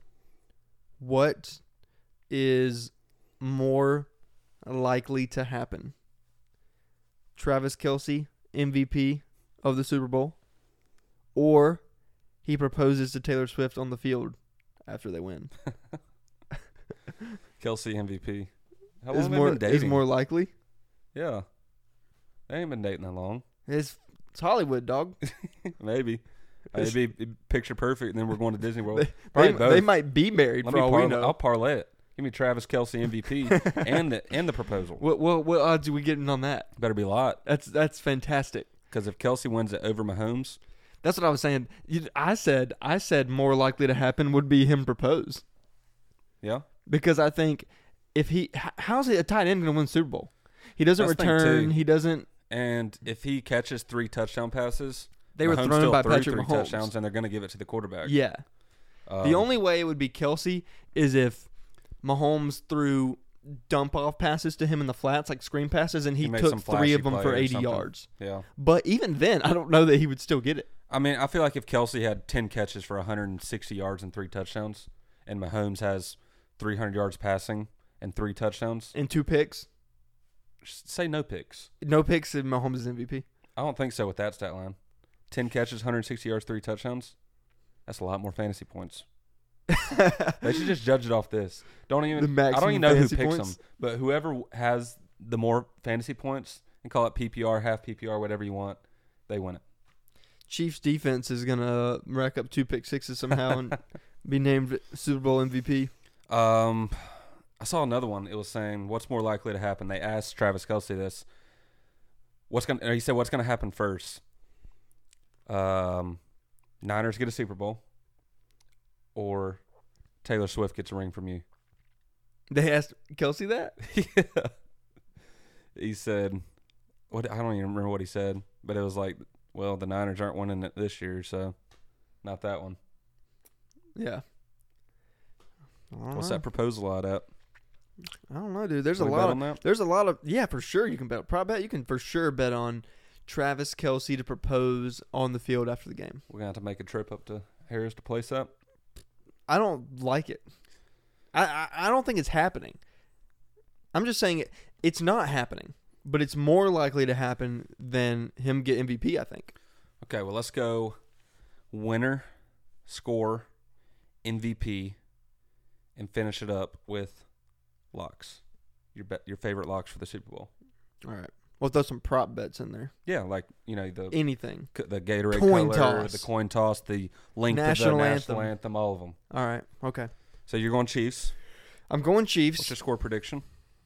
Speaker 1: what is more likely to happen? Travis Kelce, MVP of the Super Bowl, or he proposes to Taylor Swift on the field after they win?
Speaker 2: Kelce MVP. How
Speaker 1: long
Speaker 2: have they been dating?
Speaker 1: Is more likely?
Speaker 2: Yeah. They ain't been dating that long.
Speaker 1: It's Hollywood, dog.
Speaker 2: Maybe. Maybe picture perfect, and then we're going to Disney World.
Speaker 1: They might be married for all we know.
Speaker 2: I'll parlay it. Give me Travis Kelce MVP and the proposal.
Speaker 1: What odds are we getting on that?
Speaker 2: Better be a lot.
Speaker 1: That's fantastic.
Speaker 2: Because if Kelce wins it over Mahomes,
Speaker 1: that's what I was saying. I said more likely to happen would be him propose.
Speaker 2: Yeah.
Speaker 1: Because I think how's a tight end going to win the Super Bowl? He doesn't return. He doesn't.
Speaker 2: And if he catches 3 touchdown passes,
Speaker 1: they were thrown by Patrick Mahomes.
Speaker 2: Touchdowns, and they're going to give it to the quarterback.
Speaker 1: Yeah. The only way it would be Kelce is if Mahomes threw dump-off passes to him in the flats, like screen passes, and he took 3 of them for 80 yards.
Speaker 2: Yeah.
Speaker 1: But even then, I don't know that he would still get it.
Speaker 2: I mean, I feel like if Kelce had 10 catches for 160 yards and 3 touchdowns, and Mahomes has 300 yards passing and 3 touchdowns.
Speaker 1: And 2 picks.
Speaker 2: Say no picks.
Speaker 1: No picks and Mahomes is MVP?
Speaker 2: I don't think so with that stat line. 10 catches, 160 yards, 3 touchdowns. That's a lot more fantasy points. They should just judge it off this. Don't even.
Speaker 1: The
Speaker 2: I don't
Speaker 1: maximum
Speaker 2: even know who
Speaker 1: fantasy
Speaker 2: picks
Speaker 1: points?
Speaker 2: them, but whoever has the more fantasy points and call it PPR, half PPR, whatever you want, they win it.
Speaker 1: Chiefs defense is gonna rack up 2 pick sixes somehow and be named Super Bowl MVP.
Speaker 2: I saw another one. It was saying what's more likely to happen. They asked Travis Kelce this. He said what's gonna happen first? Niners get a Super Bowl, or Taylor Swift gets a ring from you.
Speaker 1: They asked Kelce that.
Speaker 2: Yeah. He said, "What? I don't even remember what he said, but it was like, well, the Niners aren't winning it this year, so not that one."
Speaker 1: Yeah.
Speaker 2: What's that proposal out at?
Speaker 1: I don't know, dude. There's a
Speaker 2: Can we
Speaker 1: lot
Speaker 2: bet
Speaker 1: of
Speaker 2: on that?
Speaker 1: there's a lot of for sure you can bet. Probably bet you can for sure bet on Travis Kelce to propose on the field after the game.
Speaker 2: We're gonna have to make a trip up to Harris to place that.
Speaker 1: I don't like it. I don't think it's happening. I'm just saying it's not happening, but it's more likely to happen than him get MVP, I think.
Speaker 2: Okay, well, let's go winner, score, MVP, and finish it up with locks. Your favorite locks for the Super Bowl.
Speaker 1: All right. We'll throw some prop bets in there.
Speaker 2: Yeah, like the
Speaker 1: Anything.
Speaker 2: Gatorade
Speaker 1: Coin
Speaker 2: color,
Speaker 1: toss.
Speaker 2: the coin toss, the length
Speaker 1: National
Speaker 2: of the
Speaker 1: anthem.
Speaker 2: national anthem, all of them.
Speaker 1: All right. Okay.
Speaker 2: So you're going Chiefs.
Speaker 1: I'm going Chiefs.
Speaker 2: What's your score prediction?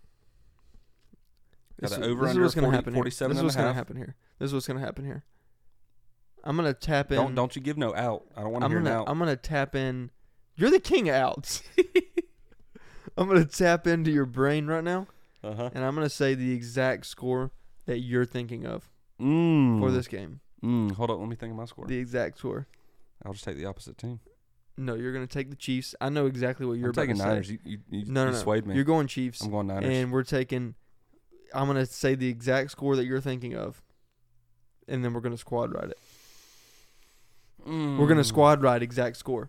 Speaker 2: Got
Speaker 1: This
Speaker 2: the
Speaker 1: is-
Speaker 2: over
Speaker 1: this is
Speaker 2: under
Speaker 1: what's gonna happen here.
Speaker 2: 47
Speaker 1: This is
Speaker 2: and
Speaker 1: what's
Speaker 2: a
Speaker 1: gonna
Speaker 2: half.
Speaker 1: happen here. This is what's gonna happen here. I'm gonna tap in.
Speaker 2: Don't you give no out. I don't want to hear an out.
Speaker 1: I'm gonna tap in. You're the king of outs. I'm gonna tap into your brain right now,
Speaker 2: Uh-huh.
Speaker 1: and I'm gonna say the exact score that you're thinking of
Speaker 2: Mm.
Speaker 1: for this game.
Speaker 2: Hold on, let me think of my score.
Speaker 1: The exact score.
Speaker 2: I'll just take the opposite team.
Speaker 1: No, you're gonna take the Chiefs. I know exactly what you're
Speaker 2: I'm
Speaker 1: about
Speaker 2: taking
Speaker 1: to
Speaker 2: Niners.
Speaker 1: say.
Speaker 2: You
Speaker 1: No,
Speaker 2: swayed me.
Speaker 1: You're going Chiefs,
Speaker 2: I'm going Niners.
Speaker 1: and we're taking. I'm gonna say the exact score that you're thinking of, and then we're gonna squad ride it. We're gonna squad ride exact score.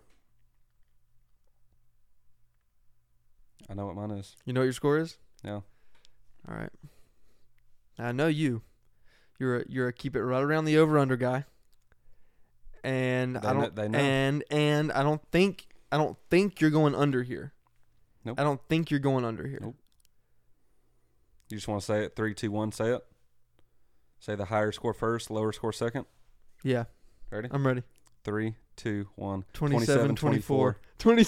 Speaker 2: I know what mine is.
Speaker 1: You know what your score is?
Speaker 2: Yeah.
Speaker 1: All right. I know you. You're a keep it right around the over under guy. And
Speaker 2: They know.
Speaker 1: and I don't think you're going under here.
Speaker 2: Nope.
Speaker 1: I don't think you're going under here.
Speaker 2: Nope. You just want to say it? 3, 2, 1. Say it. Say the higher score first, lower score second.
Speaker 1: Yeah.
Speaker 2: Ready?
Speaker 1: I'm ready.
Speaker 2: 3, 2, 1.
Speaker 1: 27-24.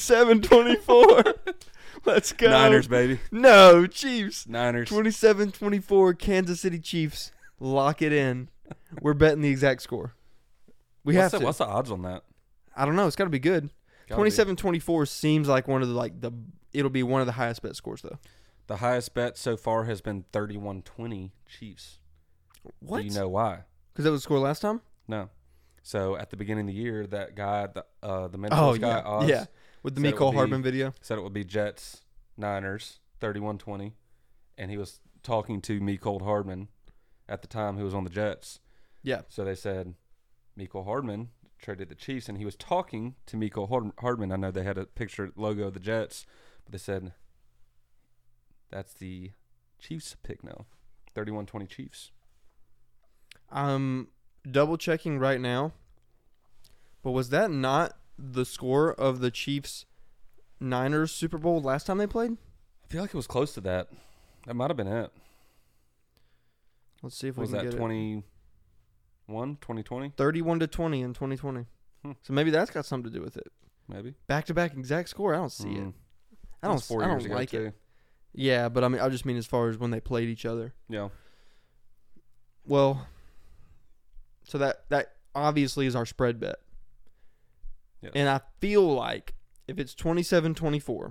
Speaker 1: 27-24. Let's go.
Speaker 2: Niners, baby.
Speaker 1: No, Chiefs.
Speaker 2: Niners.
Speaker 1: 27-24 Kansas City Chiefs. Lock it in. We're betting the exact score.
Speaker 2: What's the odds on that?
Speaker 1: I don't know. It's got to be good.
Speaker 2: Gotta be.
Speaker 1: 27-24 seems like one of it'll be one of the highest bet scores though.
Speaker 2: The highest bet so far has been 31-20 Chiefs.
Speaker 1: What?
Speaker 2: Do you know why?
Speaker 1: Because that was the score last time?
Speaker 2: No. So at the beginning of the year, that guy, the Mentos guy, Oz,
Speaker 1: yeah. With the
Speaker 2: said it
Speaker 1: Mecole
Speaker 2: would be-
Speaker 1: Hardman video.
Speaker 2: said it would be Jets, Niners, 31-20. And he was talking to Mecole Hardman at the time, who was on the Jets.
Speaker 1: Yeah.
Speaker 2: So they said Mecole Hardman traded the Chiefs, and he was talking to Mecole Hardman. I know they had a picture logo of the Jets, but they said that's the Chiefs pick now. 31-20 Chiefs.
Speaker 1: I'm double checking right now. But was that not the score of the Chiefs Niners Super Bowl last time they played?
Speaker 2: I feel like it was close to that. That might have been it.
Speaker 1: Let's see if
Speaker 2: Was
Speaker 1: we can
Speaker 2: that
Speaker 1: get
Speaker 2: 21, 2020?
Speaker 1: 31-20 in 2020. So maybe that's got something to do with it.
Speaker 2: Maybe.
Speaker 1: Back-to-back exact score. I don't see it. I
Speaker 2: That's 4 years
Speaker 1: don't
Speaker 2: ago
Speaker 1: like
Speaker 2: too.
Speaker 1: it. Yeah, but I just mean as far as when they played each other.
Speaker 2: Yeah.
Speaker 1: Well, so that obviously is our spread bet.
Speaker 2: Yes.
Speaker 1: And I feel like if it's 27-24,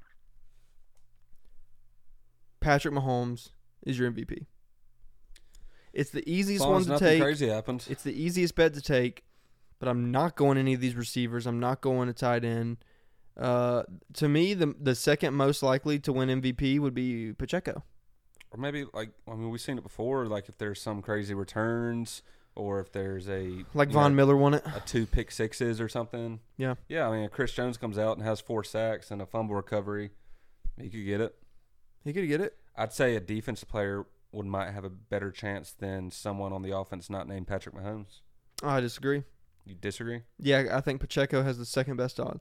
Speaker 1: Patrick Mahomes is your MVP. It's the
Speaker 2: As
Speaker 1: easiest
Speaker 2: long
Speaker 1: one
Speaker 2: as
Speaker 1: to
Speaker 2: nothing
Speaker 1: take.
Speaker 2: crazy happens.
Speaker 1: It's the easiest bet to take, but I'm not going any of these receivers. I'm not going to tight end. To me, the second most likely to win MVP would be Pacheco.
Speaker 2: Or maybe, we've seen it before, like if there's some crazy returns or if there's
Speaker 1: Like Von Miller won it.
Speaker 2: a 2 pick sixes or something.
Speaker 1: Yeah.
Speaker 2: Yeah, I mean, if Chris Jones comes out and has 4 sacks and a fumble recovery, he could get it.
Speaker 1: He could get it.
Speaker 2: I'd say a defensive player might have a better chance than someone on the offense not named Patrick Mahomes.
Speaker 1: I disagree.
Speaker 2: You disagree?
Speaker 1: Yeah, I think Pacheco has the second best odds.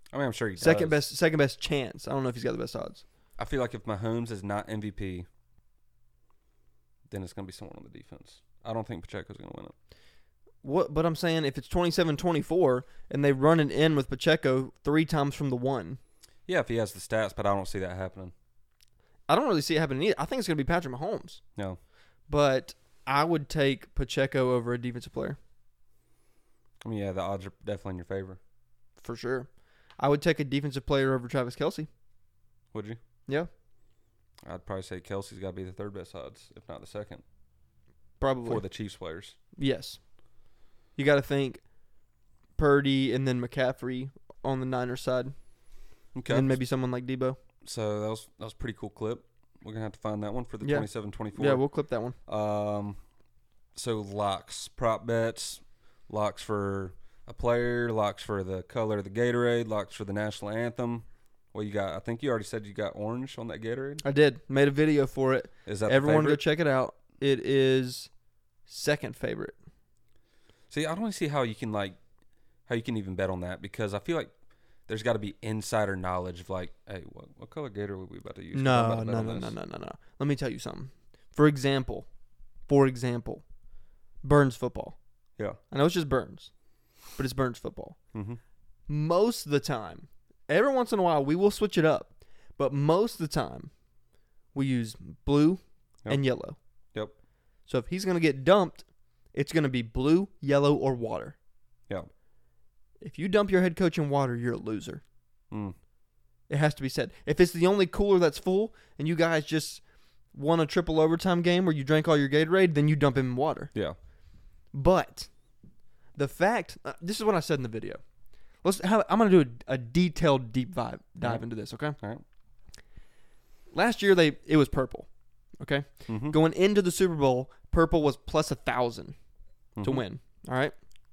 Speaker 2: I mean, I'm sure he
Speaker 1: Second
Speaker 2: does.
Speaker 1: best chance. I don't know if he's got the best odds.
Speaker 2: I feel like if Mahomes is not MVP, then it's going to be someone on the defense. I don't think Pacheco's going to win it.
Speaker 1: What? But I'm saying if it's 27-24 and they run it in with Pacheco 3 times from the 1.
Speaker 2: Yeah, if he has the stats, but I don't see that happening.
Speaker 1: I don't really see it happening either. I think it's going to be Patrick Mahomes.
Speaker 2: No.
Speaker 1: But I would take Pacheco over a defensive player.
Speaker 2: I mean, yeah, the odds are definitely in your favor.
Speaker 1: For sure. I would take a defensive player over Travis Kelce.
Speaker 2: Would you?
Speaker 1: Yeah.
Speaker 2: I'd probably say Kelsey's got to be the third best odds, if not the second.
Speaker 1: Probably.
Speaker 2: For the Chiefs players.
Speaker 1: Yes. You got to think Purdy and then McCaffrey on the Niners side.
Speaker 2: Okay.
Speaker 1: And maybe someone like Debo.
Speaker 2: So that was a pretty cool clip. We're going to have to find that one for the
Speaker 1: Yeah.
Speaker 2: 27-24.
Speaker 1: Yeah, we'll clip that one.
Speaker 2: So locks, prop bets, locks for a player, locks for the color of the Gatorade, locks for the national anthem. Well, you got. I think you already said you got orange on that Gatorade.
Speaker 1: I did. Made a video for it.
Speaker 2: Is that
Speaker 1: Everyone
Speaker 2: the
Speaker 1: go
Speaker 2: favorite?
Speaker 1: check it out. It is second favorite.
Speaker 2: See, I don't really see how you can even bet on that, because I feel like there's got to be insider knowledge of like, hey, what color Gatorade are we about to use?
Speaker 1: No.
Speaker 2: I'm about to bet on this.
Speaker 1: Let me tell you something. For example, Burns football.
Speaker 2: Yeah.
Speaker 1: I know it's just Burns, but it's Burns football.
Speaker 2: Mm-hmm.
Speaker 1: Most of the time, every once in a while, we will switch it up, but most of the time, we use blue and yellow.
Speaker 2: Yep.
Speaker 1: So if he's going to get dumped, it's going to be blue, yellow, or water.
Speaker 2: Yeah.
Speaker 1: If you dump your head coach in water, you're a loser.
Speaker 2: Mm.
Speaker 1: It has to be said. If it's the only cooler that's full and you guys just won a triple overtime game where you drank all your Gatorade, then you dump him in water.
Speaker 2: Yeah.
Speaker 1: But the fact, this is what I said in the video. I'm going to do a detailed deep dive into this, okay?
Speaker 2: All right.
Speaker 1: Last year, it was purple, okay?
Speaker 2: Mm-hmm.
Speaker 1: Going into the Super Bowl, purple was plus 1,000 to win, all right?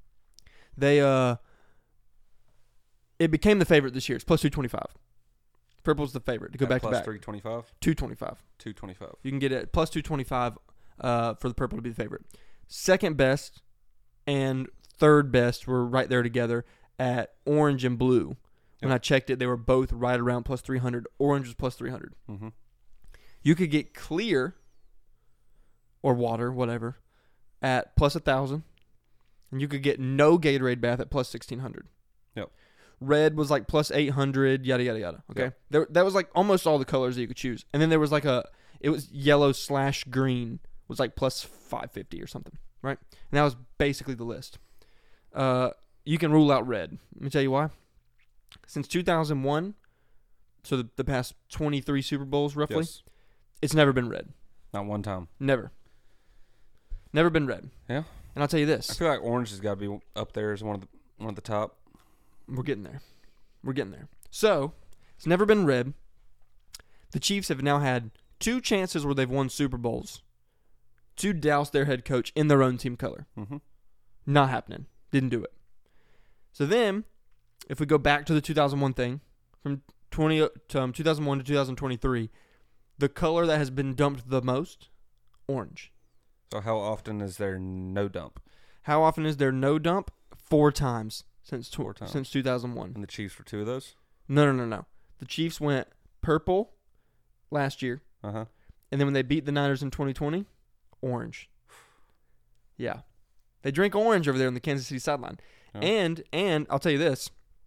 Speaker 1: It became the favorite this year. It's plus 225. Purple's the favorite to go back to back.
Speaker 2: Plus 325?
Speaker 1: 225.
Speaker 2: 225.
Speaker 1: You can get it plus 225 for the purple to be the favorite. Second best and third best were right there together at orange and blue. When I checked it, they were both right around plus 300. Orange was plus 300.
Speaker 2: Mm-hmm.
Speaker 1: You could get clear or water, whatever, at plus 1,000. And you could get no Gatorade bath at plus 1,600.
Speaker 2: Yep.
Speaker 1: Red was like plus 800, yada, yada, yada. Okay?
Speaker 2: Yep.
Speaker 1: That was like almost all the colors that you could choose. And then there was like it was yellow/green was like plus 550 or something, right? And that was basically the list. You can rule out red. Let me tell you why. Since 2001, so the past 23 Super Bowls roughly,
Speaker 2: Yes.
Speaker 1: it's never been red.
Speaker 2: Not one time.
Speaker 1: Never been red.
Speaker 2: Yeah.
Speaker 1: And I'll tell you
Speaker 2: I
Speaker 1: this.
Speaker 2: feel like orange has got to be up there as one of the top.
Speaker 1: We're getting there. So, it's never been red. The Chiefs have now had 2 chances where they've won Super Bowls to douse their head coach in their own team color.
Speaker 2: Mm-hmm.
Speaker 1: Not happening. Didn't do it. So then, if we go back to the 2001 thing, from 2001 to 2023, the color that has been dumped the most, orange.
Speaker 2: So how often is there no dump?
Speaker 1: How often is there no dump? 4 times since
Speaker 2: 4 times.
Speaker 1: since 2001.
Speaker 2: And the Chiefs for 2 of those?
Speaker 1: No. The Chiefs went purple last year,
Speaker 2: Uh-huh.
Speaker 1: and then when they beat the Niners in 2020, orange. Yeah. They drink orange over there on the Kansas City sideline.
Speaker 2: Yeah.
Speaker 1: And I'll tell you this.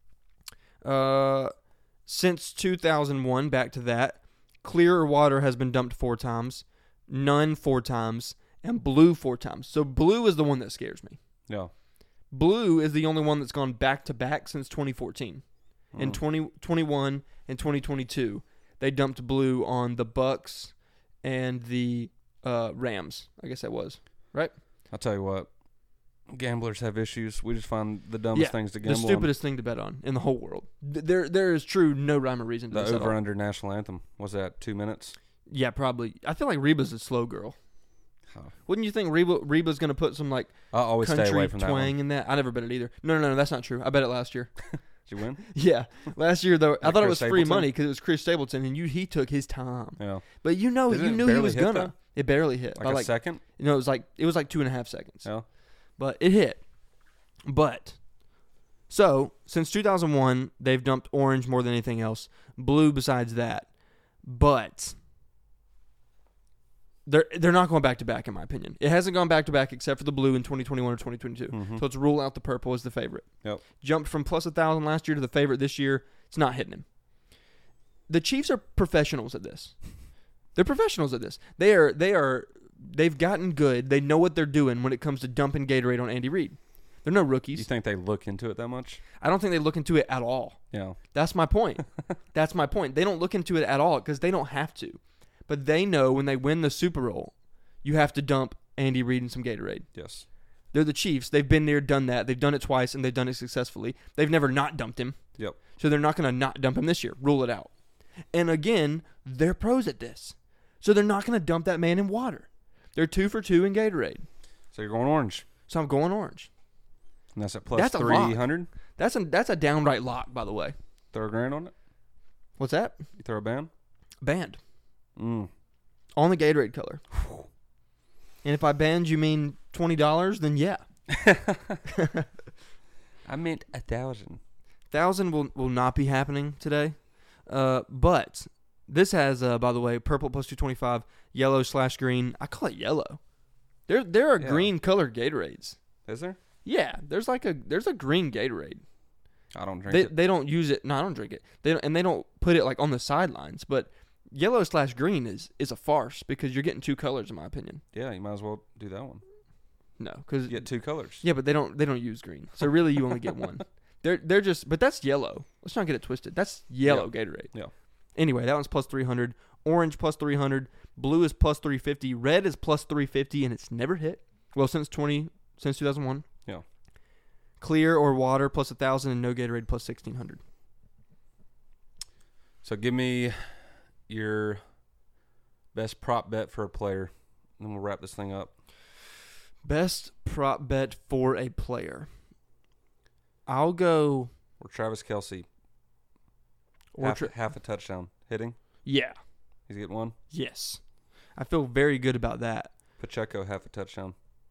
Speaker 1: Since 2001, back to that, clear water has been dumped 4 times, none 4 times, and blue 4 times. So blue is the one that scares me.
Speaker 2: Yeah.
Speaker 1: Blue is the only one that's gone back-to-back since 2014. In 2021 and 2022, they dumped blue on the Bucks and the Rams. I guess that was, right?
Speaker 2: I'll tell you what. Gamblers have issues. We just find the dumbest things to gamble
Speaker 1: the stupidest thing to bet on in the whole world. There is true no rhyme or reason to
Speaker 2: on.
Speaker 1: this
Speaker 2: The
Speaker 1: at all.
Speaker 2: over-under national anthem. Was that 2 minutes?
Speaker 1: Yeah, probably. I feel like Reba's a slow girl.
Speaker 2: Huh.
Speaker 1: Wouldn't you think Reba's going to put some like
Speaker 2: I'll always stay
Speaker 1: country
Speaker 2: away from that
Speaker 1: twang
Speaker 2: one.
Speaker 1: in that? I never bet it either. No, that's not true. I bet it last year.
Speaker 2: Did you win?
Speaker 1: Yeah, last year though, I thought it was
Speaker 2: Chris
Speaker 1: free
Speaker 2: Stapleton?
Speaker 1: money because it was Chris Stapleton, and he took his time.
Speaker 2: Yeah.
Speaker 1: But you knew
Speaker 2: Didn't it
Speaker 1: he
Speaker 2: barely
Speaker 1: was
Speaker 2: hit,
Speaker 1: gonna.
Speaker 2: though?
Speaker 1: It barely hit.
Speaker 2: Like
Speaker 1: by
Speaker 2: a second?
Speaker 1: it was like 2.5 seconds.
Speaker 2: Yeah.
Speaker 1: But it hit. But So, since 2001, they've dumped orange more than anything else. Blue besides that. But they're not going back to back, in my opinion. It hasn't gone back to back except for the blue in 2021 or 2022.
Speaker 2: Mm-hmm.
Speaker 1: So let's rule out the purple as the favorite.
Speaker 2: Yep.
Speaker 1: Jumped from plus 1,000 last year to the favorite this year. It's not hitting him. The Chiefs are professionals at this. They're professionals at this. They've gotten good. They know what they're doing when it comes to dumping Gatorade on Andy Reid. They're no rookies.
Speaker 2: You think they look into it that much?
Speaker 1: I don't think they look into it at all.
Speaker 2: Yeah.
Speaker 1: That's my point. That's my point. They don't look into it at all because they don't have to. But they know when they win the Super Bowl, you have to dump Andy Reid in some Gatorade.
Speaker 2: Yes.
Speaker 1: They're the Chiefs. They've been there, done that. They've done it twice, and they've done it successfully. They've never not dumped him.
Speaker 2: Yep.
Speaker 1: So they're not going to not dump him this year. Rule it out. And again, they're pros at this. So they're not going to dump that man in water. They're 2 for 2 in Gatorade.
Speaker 2: So you're going orange.
Speaker 1: So I'm going orange.
Speaker 2: And that's at plus
Speaker 1: That's a lock.
Speaker 2: 300?
Speaker 1: That's a downright lock, by the way.
Speaker 2: Throw $1,000 on it?
Speaker 1: What's that?
Speaker 2: You throw a band?
Speaker 1: Banned.
Speaker 2: Mm.
Speaker 1: On the Gatorade color. And if by banned you mean $20, then yeah.
Speaker 2: I meant 1,000.
Speaker 1: 1,000 will not be happening today. But this has, by the way, purple plus 225, yellow/green. I call it yellow. There are green colored Gatorades.
Speaker 2: Is there?
Speaker 1: Yeah, there's a green Gatorade.
Speaker 2: I don't drink it.
Speaker 1: They don't use it. No, I don't drink it. They don't put it like on the sidelines. But yellow/green is a farce because you're getting 2 colors in my opinion.
Speaker 2: Yeah, you might as well do that one.
Speaker 1: No, because
Speaker 2: You get 2 colors.
Speaker 1: yeah, but they don't use green. So really, you only get one. They're just, but that's yellow. Let's not get it twisted. That's yellow Gatorade.
Speaker 2: Yeah.
Speaker 1: Anyway, that one's plus 300. Orange plus 300. Blue is plus 350. Red is plus 350, and it's never hit. Well, since 2001.
Speaker 2: Yeah.
Speaker 1: Clear or water plus 1,000, and no Gatorade plus 1,600.
Speaker 2: So give me your best prop bet for a player, and then we'll wrap this thing up.
Speaker 1: Best prop bet for a player. I'll go.
Speaker 2: Or Travis Kelce,
Speaker 1: Or
Speaker 2: half a touchdown hitting.
Speaker 1: yeah.
Speaker 2: He's getting one.
Speaker 1: Yes. I feel very good about that.
Speaker 2: Pacheco, half a touchdown.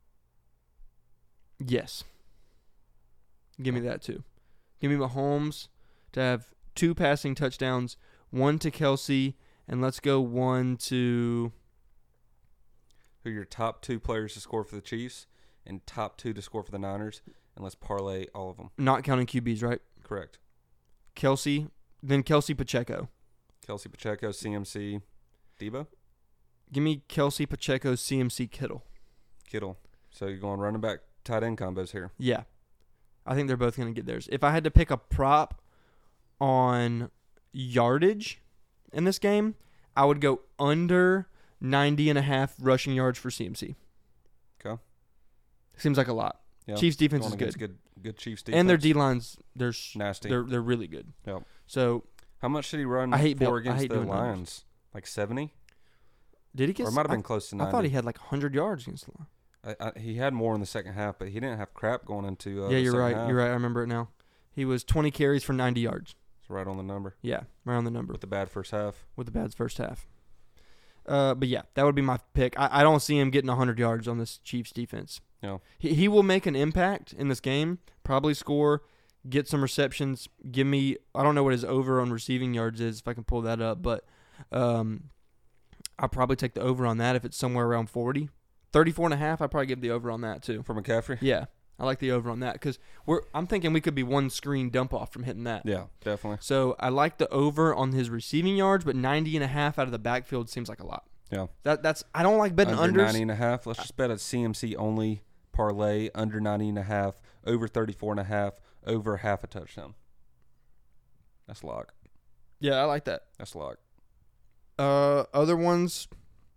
Speaker 1: Yes. Give me that too. Give me Mahomes to have 2 passing touchdowns, 1 to Kelce, and let's go 1 to.
Speaker 2: Who are your top 2 players to score for the Chiefs and top 2 to score for the Niners? And let's parlay all of them.
Speaker 1: Not counting QBs, right?
Speaker 2: Correct.
Speaker 1: Kelce, then Kelce Pacheco.
Speaker 2: Kelce, Pacheco, CMC, Debo,
Speaker 1: Give me Kelce Pacheco, CMC Kittle.
Speaker 2: Kittle. So you're going running back, tight end combos here.
Speaker 1: Yeah. I think they're both going to get theirs. If I had to pick a prop on yardage in this game, I would go under 90.5 rushing yards for CMC.
Speaker 2: Okay.
Speaker 1: Seems like a lot.
Speaker 2: Yeah.
Speaker 1: Chiefs defense
Speaker 2: Going
Speaker 1: is
Speaker 2: against
Speaker 1: good.
Speaker 2: Good Chiefs defense.
Speaker 1: And their D-lines, they're
Speaker 2: nasty.
Speaker 1: They're really good.
Speaker 2: Yep.
Speaker 1: So,
Speaker 2: How much did he run
Speaker 1: I hate
Speaker 2: for against the
Speaker 1: doing numbers.
Speaker 2: Lions? Like 70?
Speaker 1: did he get?
Speaker 2: Or it might have been close to 90.
Speaker 1: I thought he had like 100 yards against the Lions.
Speaker 2: He had more in the second half, but he didn't have crap going into
Speaker 1: Yeah,
Speaker 2: the
Speaker 1: you're
Speaker 2: second
Speaker 1: right.
Speaker 2: half.
Speaker 1: You're right. I remember it now. He was 20 carries for 90 yards.
Speaker 2: It's right on the number
Speaker 1: Yeah, right on the number
Speaker 2: with the bad first half.
Speaker 1: with the bad first half. But yeah, that would be my pick. I don't see him getting 100 yards on this Chiefs defense.
Speaker 2: Yeah.
Speaker 1: He will make an impact in this game, probably score, get some receptions. Give me, I don't know what his over on receiving yards is, if I can pull that up, but I'll probably take the over on that if it's somewhere around 40. 34.5, I'd probably give the over on that too.
Speaker 2: For McCaffrey?
Speaker 1: Yeah, I like the over on that because I'm thinking we could be one screen dump off from hitting that.
Speaker 2: Yeah, definitely.
Speaker 1: So I like the over on his receiving yards, but 90.5 out of the backfield seems like a lot.
Speaker 2: Yeah.
Speaker 1: That's I don't like betting
Speaker 2: Under
Speaker 1: unders.
Speaker 2: 90.5. Let's just bet a CMC only parlay under 90.5, over 34.5, over half a touchdown. That's lock.
Speaker 1: Yeah, I like that.
Speaker 2: That's lock.
Speaker 1: Other ones,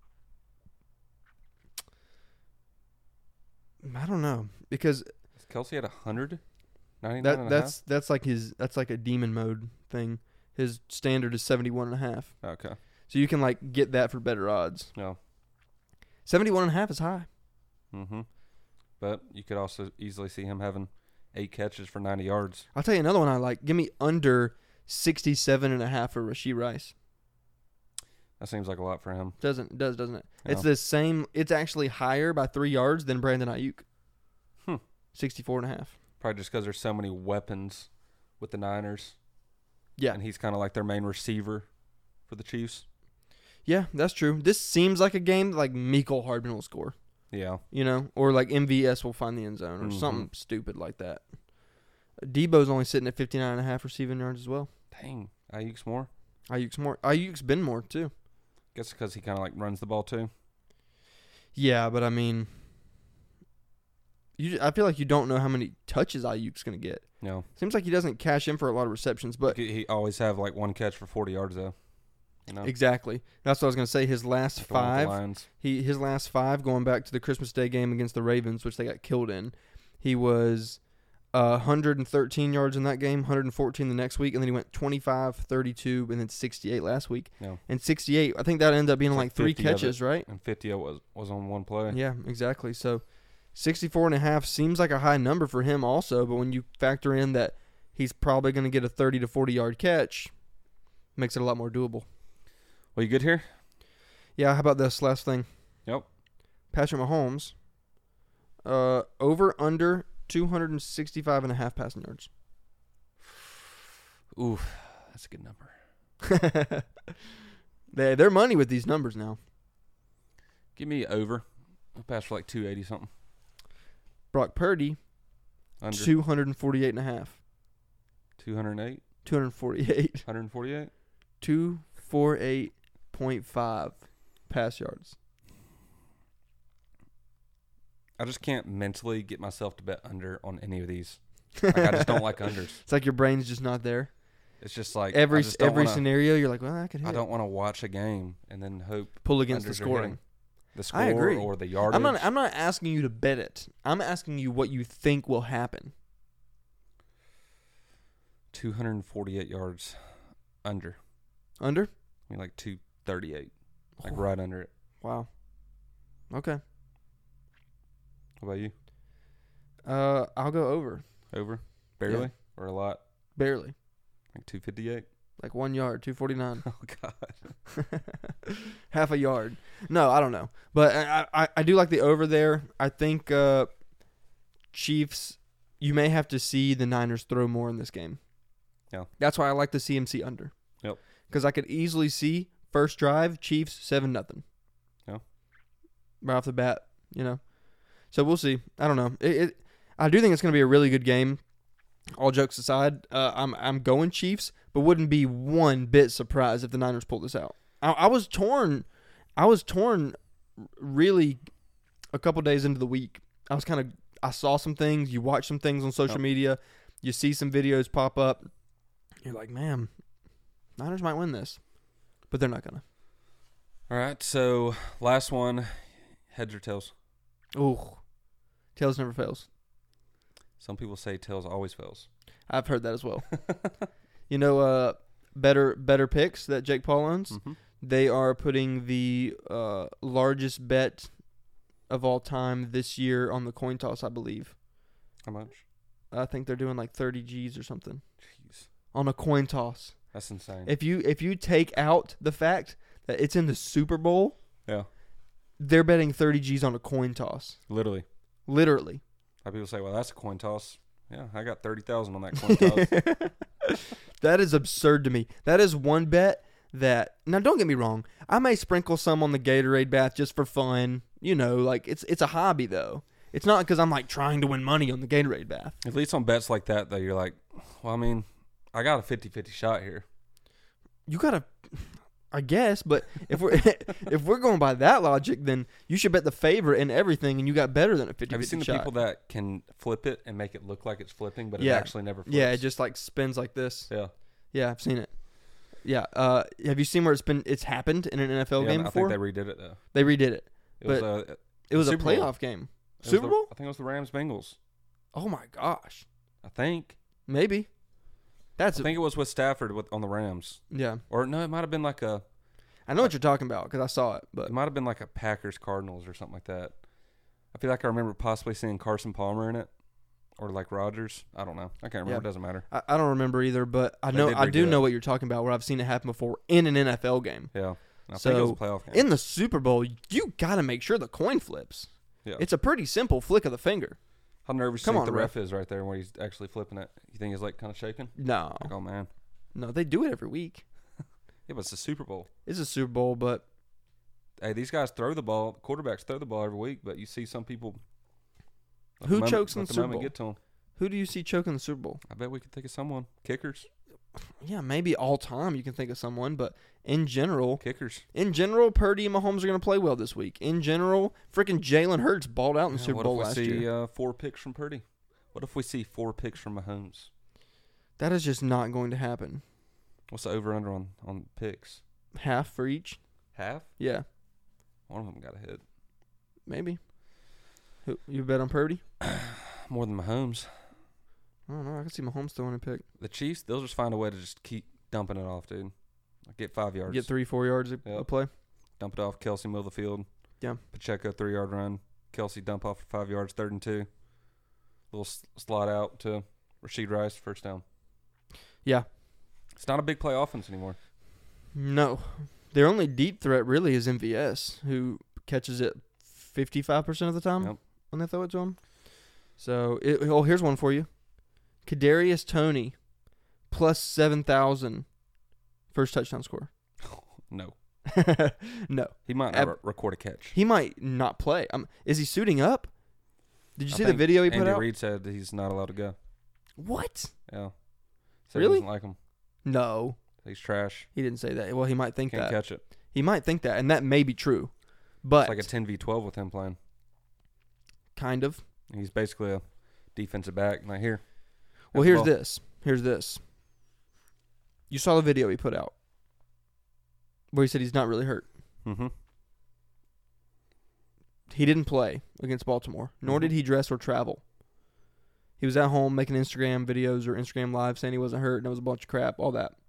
Speaker 1: I don't know because
Speaker 2: Kelce had 100? 99.5?
Speaker 1: that's like a demon mode thing. His standard is 71.5.
Speaker 2: Okay.
Speaker 1: So you can like get that for better odds.
Speaker 2: No.
Speaker 1: 71.5 is high.
Speaker 2: Mm-hmm. But you could also easily see him having 8 catches for 90 yards.
Speaker 1: I'll tell you another one I like. Give me under 67.5 for Rashee Rice.
Speaker 2: That seems like a lot for him.
Speaker 1: Doesn't it?
Speaker 2: Yeah.
Speaker 1: It's the same. It's actually higher by 3 yards than Brandon Ayuk. 64.5.
Speaker 2: Probably just because there's so many weapons with the Niners.
Speaker 1: Yeah.
Speaker 2: And he's kind of like their main receiver for the Chiefs.
Speaker 1: Yeah, that's true. This seems like a game that, like, Mecole Hardman will score.
Speaker 2: Yeah.
Speaker 1: You know? Or, like, MVS will find the end zone or something stupid like that. Debo's only sitting at 59.5 receiving yards as well.
Speaker 2: Dang. Ayuk's more?
Speaker 1: Ayuk's more. Ayuk's been more, too.
Speaker 2: Guess because he kind of, like, runs the ball, too.
Speaker 1: Yeah, but, I mean, I feel like you don't know how many touches Ayuk's going to get.
Speaker 2: No.
Speaker 1: Seems like he doesn't cash in for a lot of receptions, but
Speaker 2: He always have, like, one catch for 40 yards, though. You know?
Speaker 1: exactly. That's what I was going to say. His last
Speaker 2: Like the one with the
Speaker 1: five,
Speaker 2: Lions.
Speaker 1: his last five, going back to the Christmas Day game against the Ravens, which they got killed in, he was 113 yards in that game, 114 the next week, and then he went 25, 32, and then 68 last week.
Speaker 2: No.
Speaker 1: And 68, I think that ended up being
Speaker 2: It's
Speaker 1: like
Speaker 2: like
Speaker 1: 3
Speaker 2: 50 of
Speaker 1: catches, right?
Speaker 2: And 50 was on one play.
Speaker 1: Yeah, exactly. So 64.5 seems like a high number for him also, but when you factor in that he's probably going to get a 30 to 40 yard catch, makes it a lot more doable.
Speaker 2: Well, you good here?
Speaker 1: Yeah, how about this last thing?
Speaker 2: Yep.
Speaker 1: Patrick Mahomes, over under 265.5 passing yards.
Speaker 2: Ooh, that's a good number.
Speaker 1: They're money with these numbers now.
Speaker 2: Give me over. I'll pass for like 280 something.
Speaker 1: Brock Purdy,
Speaker 2: Under
Speaker 1: 248.5.
Speaker 2: 208,
Speaker 1: 248.
Speaker 2: 148.
Speaker 1: 248.5 pass yards.
Speaker 2: I just can't mentally get myself to bet under on any of these. Like, I just don't like unders.
Speaker 1: It's like your brain's just not there.
Speaker 2: It's just like
Speaker 1: Every
Speaker 2: I just don't wanna-
Speaker 1: scenario, you're like, well, I could hit.
Speaker 2: I don't want to watch a game and then hope
Speaker 1: pull against the
Speaker 2: unders are
Speaker 1: scoring.
Speaker 2: hitting. The score
Speaker 1: I agree.
Speaker 2: or the yardage.
Speaker 1: I'm not asking you to bet it. I'm asking you what you think will happen.
Speaker 2: 248 yards under.
Speaker 1: Under?
Speaker 2: I mean, like 238, like right under it.
Speaker 1: Wow. Okay.
Speaker 2: What about you?
Speaker 1: I'll go over.
Speaker 2: Over? Barely?
Speaker 1: Yeah.
Speaker 2: Or a lot?
Speaker 1: Barely.
Speaker 2: Like 258?
Speaker 1: Like 1 yard, 249.
Speaker 2: Oh, God.
Speaker 1: Half a yard. No, I don't know. But I do like the over there. I think Chiefs, you may have to see the Niners throw more in this game.
Speaker 2: Yeah.
Speaker 1: That's why I like the CMC under.
Speaker 2: Yep.
Speaker 1: Because I could easily see first drive, Chiefs 7-0.
Speaker 2: Yeah.
Speaker 1: Right off the bat, you know. So we'll see. I don't know. I do think it's going to be a really good game. All jokes aside, I'm going Chiefs, but wouldn't be one bit surprised if the Niners pull this out. I was torn. Really, a couple days into the week. I saw some things. You watch some things on social media. You see some videos pop up. You're like, man, Niners might win this, but they're not gonna.
Speaker 2: All right, so last one, heads or tails?
Speaker 1: Ooh, tails never fails.
Speaker 2: Some people say tails always fails.
Speaker 1: I've heard that as well. You know, better picks that Jake Paul owns.
Speaker 2: Mm-hmm.
Speaker 1: They are putting the largest bet of all time this year on the coin toss, I believe.
Speaker 2: How much?
Speaker 1: I think they're doing like 30 G's or something
Speaker 2: Jeez,
Speaker 1: on a coin toss.
Speaker 2: that's insane.
Speaker 1: If you take out the fact that it's in the Super Bowl,
Speaker 2: Yeah,
Speaker 1: they're betting 30 G's on a coin toss.
Speaker 2: literally.
Speaker 1: Literally.
Speaker 2: A lot of people say, "Well, that's a coin toss." Yeah, I got 30,000 on that coin toss.
Speaker 1: That is absurd to me. That is one bet that, now don't get me wrong, I may sprinkle some on the Gatorade bath just for fun. You know, like it's a hobby though. It's not because I'm like trying to win money on the Gatorade bath.
Speaker 2: At least on bets like that, though, you're like, well, I mean, I got a 50-50 shot here.
Speaker 1: You gotta, I guess, but if we're going by that logic, then you should bet the favorite in everything, and you got better than a 50-50
Speaker 2: Have you seen the
Speaker 1: shot.
Speaker 2: people that can flip it and make it look like it's flipping, but it
Speaker 1: Yeah.
Speaker 2: actually never flips?
Speaker 1: Yeah, it just like spins like this.
Speaker 2: Yeah.
Speaker 1: Yeah, I've seen it. Yeah. Have you seen where it's happened in an NFL game
Speaker 2: I
Speaker 1: before?
Speaker 2: think they redid it, though.
Speaker 1: They redid it.
Speaker 2: It was
Speaker 1: But it was a
Speaker 2: Super Bowl.
Speaker 1: playoff game.
Speaker 2: It was
Speaker 1: Super Bowl?
Speaker 2: I think it was the Rams-Bengals.
Speaker 1: Oh my gosh.
Speaker 2: I think.
Speaker 1: Maybe.
Speaker 2: I think it was with Stafford on the Rams.
Speaker 1: Yeah.
Speaker 2: Or no, it might have been like
Speaker 1: I know what you're talking about because I saw it, but
Speaker 2: it might have been like a Packers-Cardinals or something like that. I feel like I remember possibly seeing Carson Palmer in it, or like Rodgers. I don't know. I can't remember.
Speaker 1: Yeah.
Speaker 2: It doesn't matter.
Speaker 1: I don't remember either. But I
Speaker 2: They
Speaker 1: know
Speaker 2: did
Speaker 1: I do
Speaker 2: redo
Speaker 1: know
Speaker 2: it.
Speaker 1: what you're talking about. Where I've seen it happen before in an NFL game.
Speaker 2: Yeah. I
Speaker 1: So,
Speaker 2: think it was a playoff game.
Speaker 1: In the Super Bowl, you got to make sure the coin flips.
Speaker 2: Yeah.
Speaker 1: It's a pretty simple flick of the finger.
Speaker 2: How nervous
Speaker 1: Come
Speaker 2: do you
Speaker 1: on,
Speaker 2: think the
Speaker 1: ref.
Speaker 2: ref is right there where he's actually flipping it? You think he's like kind of shaking?
Speaker 1: No,
Speaker 2: Like, oh man.
Speaker 1: no, they do it every week.
Speaker 2: Yeah, but it's the Super Bowl.
Speaker 1: It's a Super Bowl, but
Speaker 2: Hey, these guys throw the ball. Quarterbacks throw the ball every week, but you see some people. let
Speaker 1: Who
Speaker 2: the moment-
Speaker 1: chokes in
Speaker 2: let
Speaker 1: the
Speaker 2: the
Speaker 1: Super
Speaker 2: moment
Speaker 1: Bowl?
Speaker 2: Get to 'em.
Speaker 1: who do you see choking the Super Bowl?
Speaker 2: I bet we could think of someone. Kickers.
Speaker 1: Yeah, maybe all time you can think of someone, but in general,
Speaker 2: Kickers.
Speaker 1: Purdy and Mahomes are going to play well this week. In general, freaking Jalen Hurts balled out in the
Speaker 2: Yeah,
Speaker 1: Super
Speaker 2: what
Speaker 1: Bowl
Speaker 2: if
Speaker 1: last
Speaker 2: we see
Speaker 1: year.
Speaker 2: 4 picks from Purdy? What if we see 4 picks from Mahomes?
Speaker 1: That is just not going to happen.
Speaker 2: What's the over/under on picks?
Speaker 1: Half for each?
Speaker 2: Half?
Speaker 1: Yeah,
Speaker 2: One of them got a hit.
Speaker 1: maybe. Who you bet on Purdy?
Speaker 2: More than Mahomes.
Speaker 1: I don't know. I can see Mahomes throwing a pick.
Speaker 2: The Chiefs, they'll just find a way to just keep dumping it off, dude. Like, get 5 yards.
Speaker 1: Get 3-4 yards a
Speaker 2: Yep.
Speaker 1: play.
Speaker 2: Dump it off. Kelsey, middle of the field.
Speaker 1: Yeah.
Speaker 2: Pacheco, 3-yard run. Kelsey, dump off for 5 yards, 3rd and 2. Little slide out to Rashid Rice, first down.
Speaker 1: Yeah.
Speaker 2: It's not a big play offense anymore.
Speaker 1: No. Their only deep threat really is MVS, who catches it 55% of the time
Speaker 2: Yep.
Speaker 1: when they throw it to him. So, here's one for you. Kadarius Toney plus 7,000 first touchdown score.
Speaker 2: No.
Speaker 1: No.
Speaker 2: He might not record a catch.
Speaker 1: He might not play. Is he suiting up? Did you
Speaker 2: I
Speaker 1: see the
Speaker 2: think
Speaker 1: video he put
Speaker 2: Andy
Speaker 1: out?
Speaker 2: Reid said that he's not allowed to go.
Speaker 1: What?
Speaker 2: Yeah. Said
Speaker 1: Really?
Speaker 2: He doesn't like him.
Speaker 1: No.
Speaker 2: He's trash.
Speaker 1: He didn't say that. Well, he might think
Speaker 2: Can't
Speaker 1: that.
Speaker 2: catch it.
Speaker 1: He might think that, and that may be true. But
Speaker 2: It's like a 10v12 with him playing.
Speaker 1: kind of.
Speaker 2: He's basically a defensive back. Like, here.
Speaker 1: Well,
Speaker 2: have the ball.
Speaker 1: Here's this. You saw the video he put out where he said he's not really hurt.
Speaker 2: Mm-hmm.
Speaker 1: He didn't play against Baltimore, nor did he dress or travel. He was at home making Instagram videos or Instagram live saying he wasn't hurt and it was a bunch of crap, all that.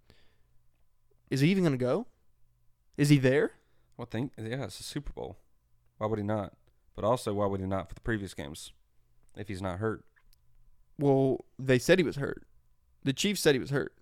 Speaker 1: Is he even going to go? Is he there?
Speaker 2: Yeah, it's a Super Bowl. Why would he not? But also, why would he not for the previous games if he's not hurt?
Speaker 1: Well, they said he was hurt. The Chiefs said he was hurt.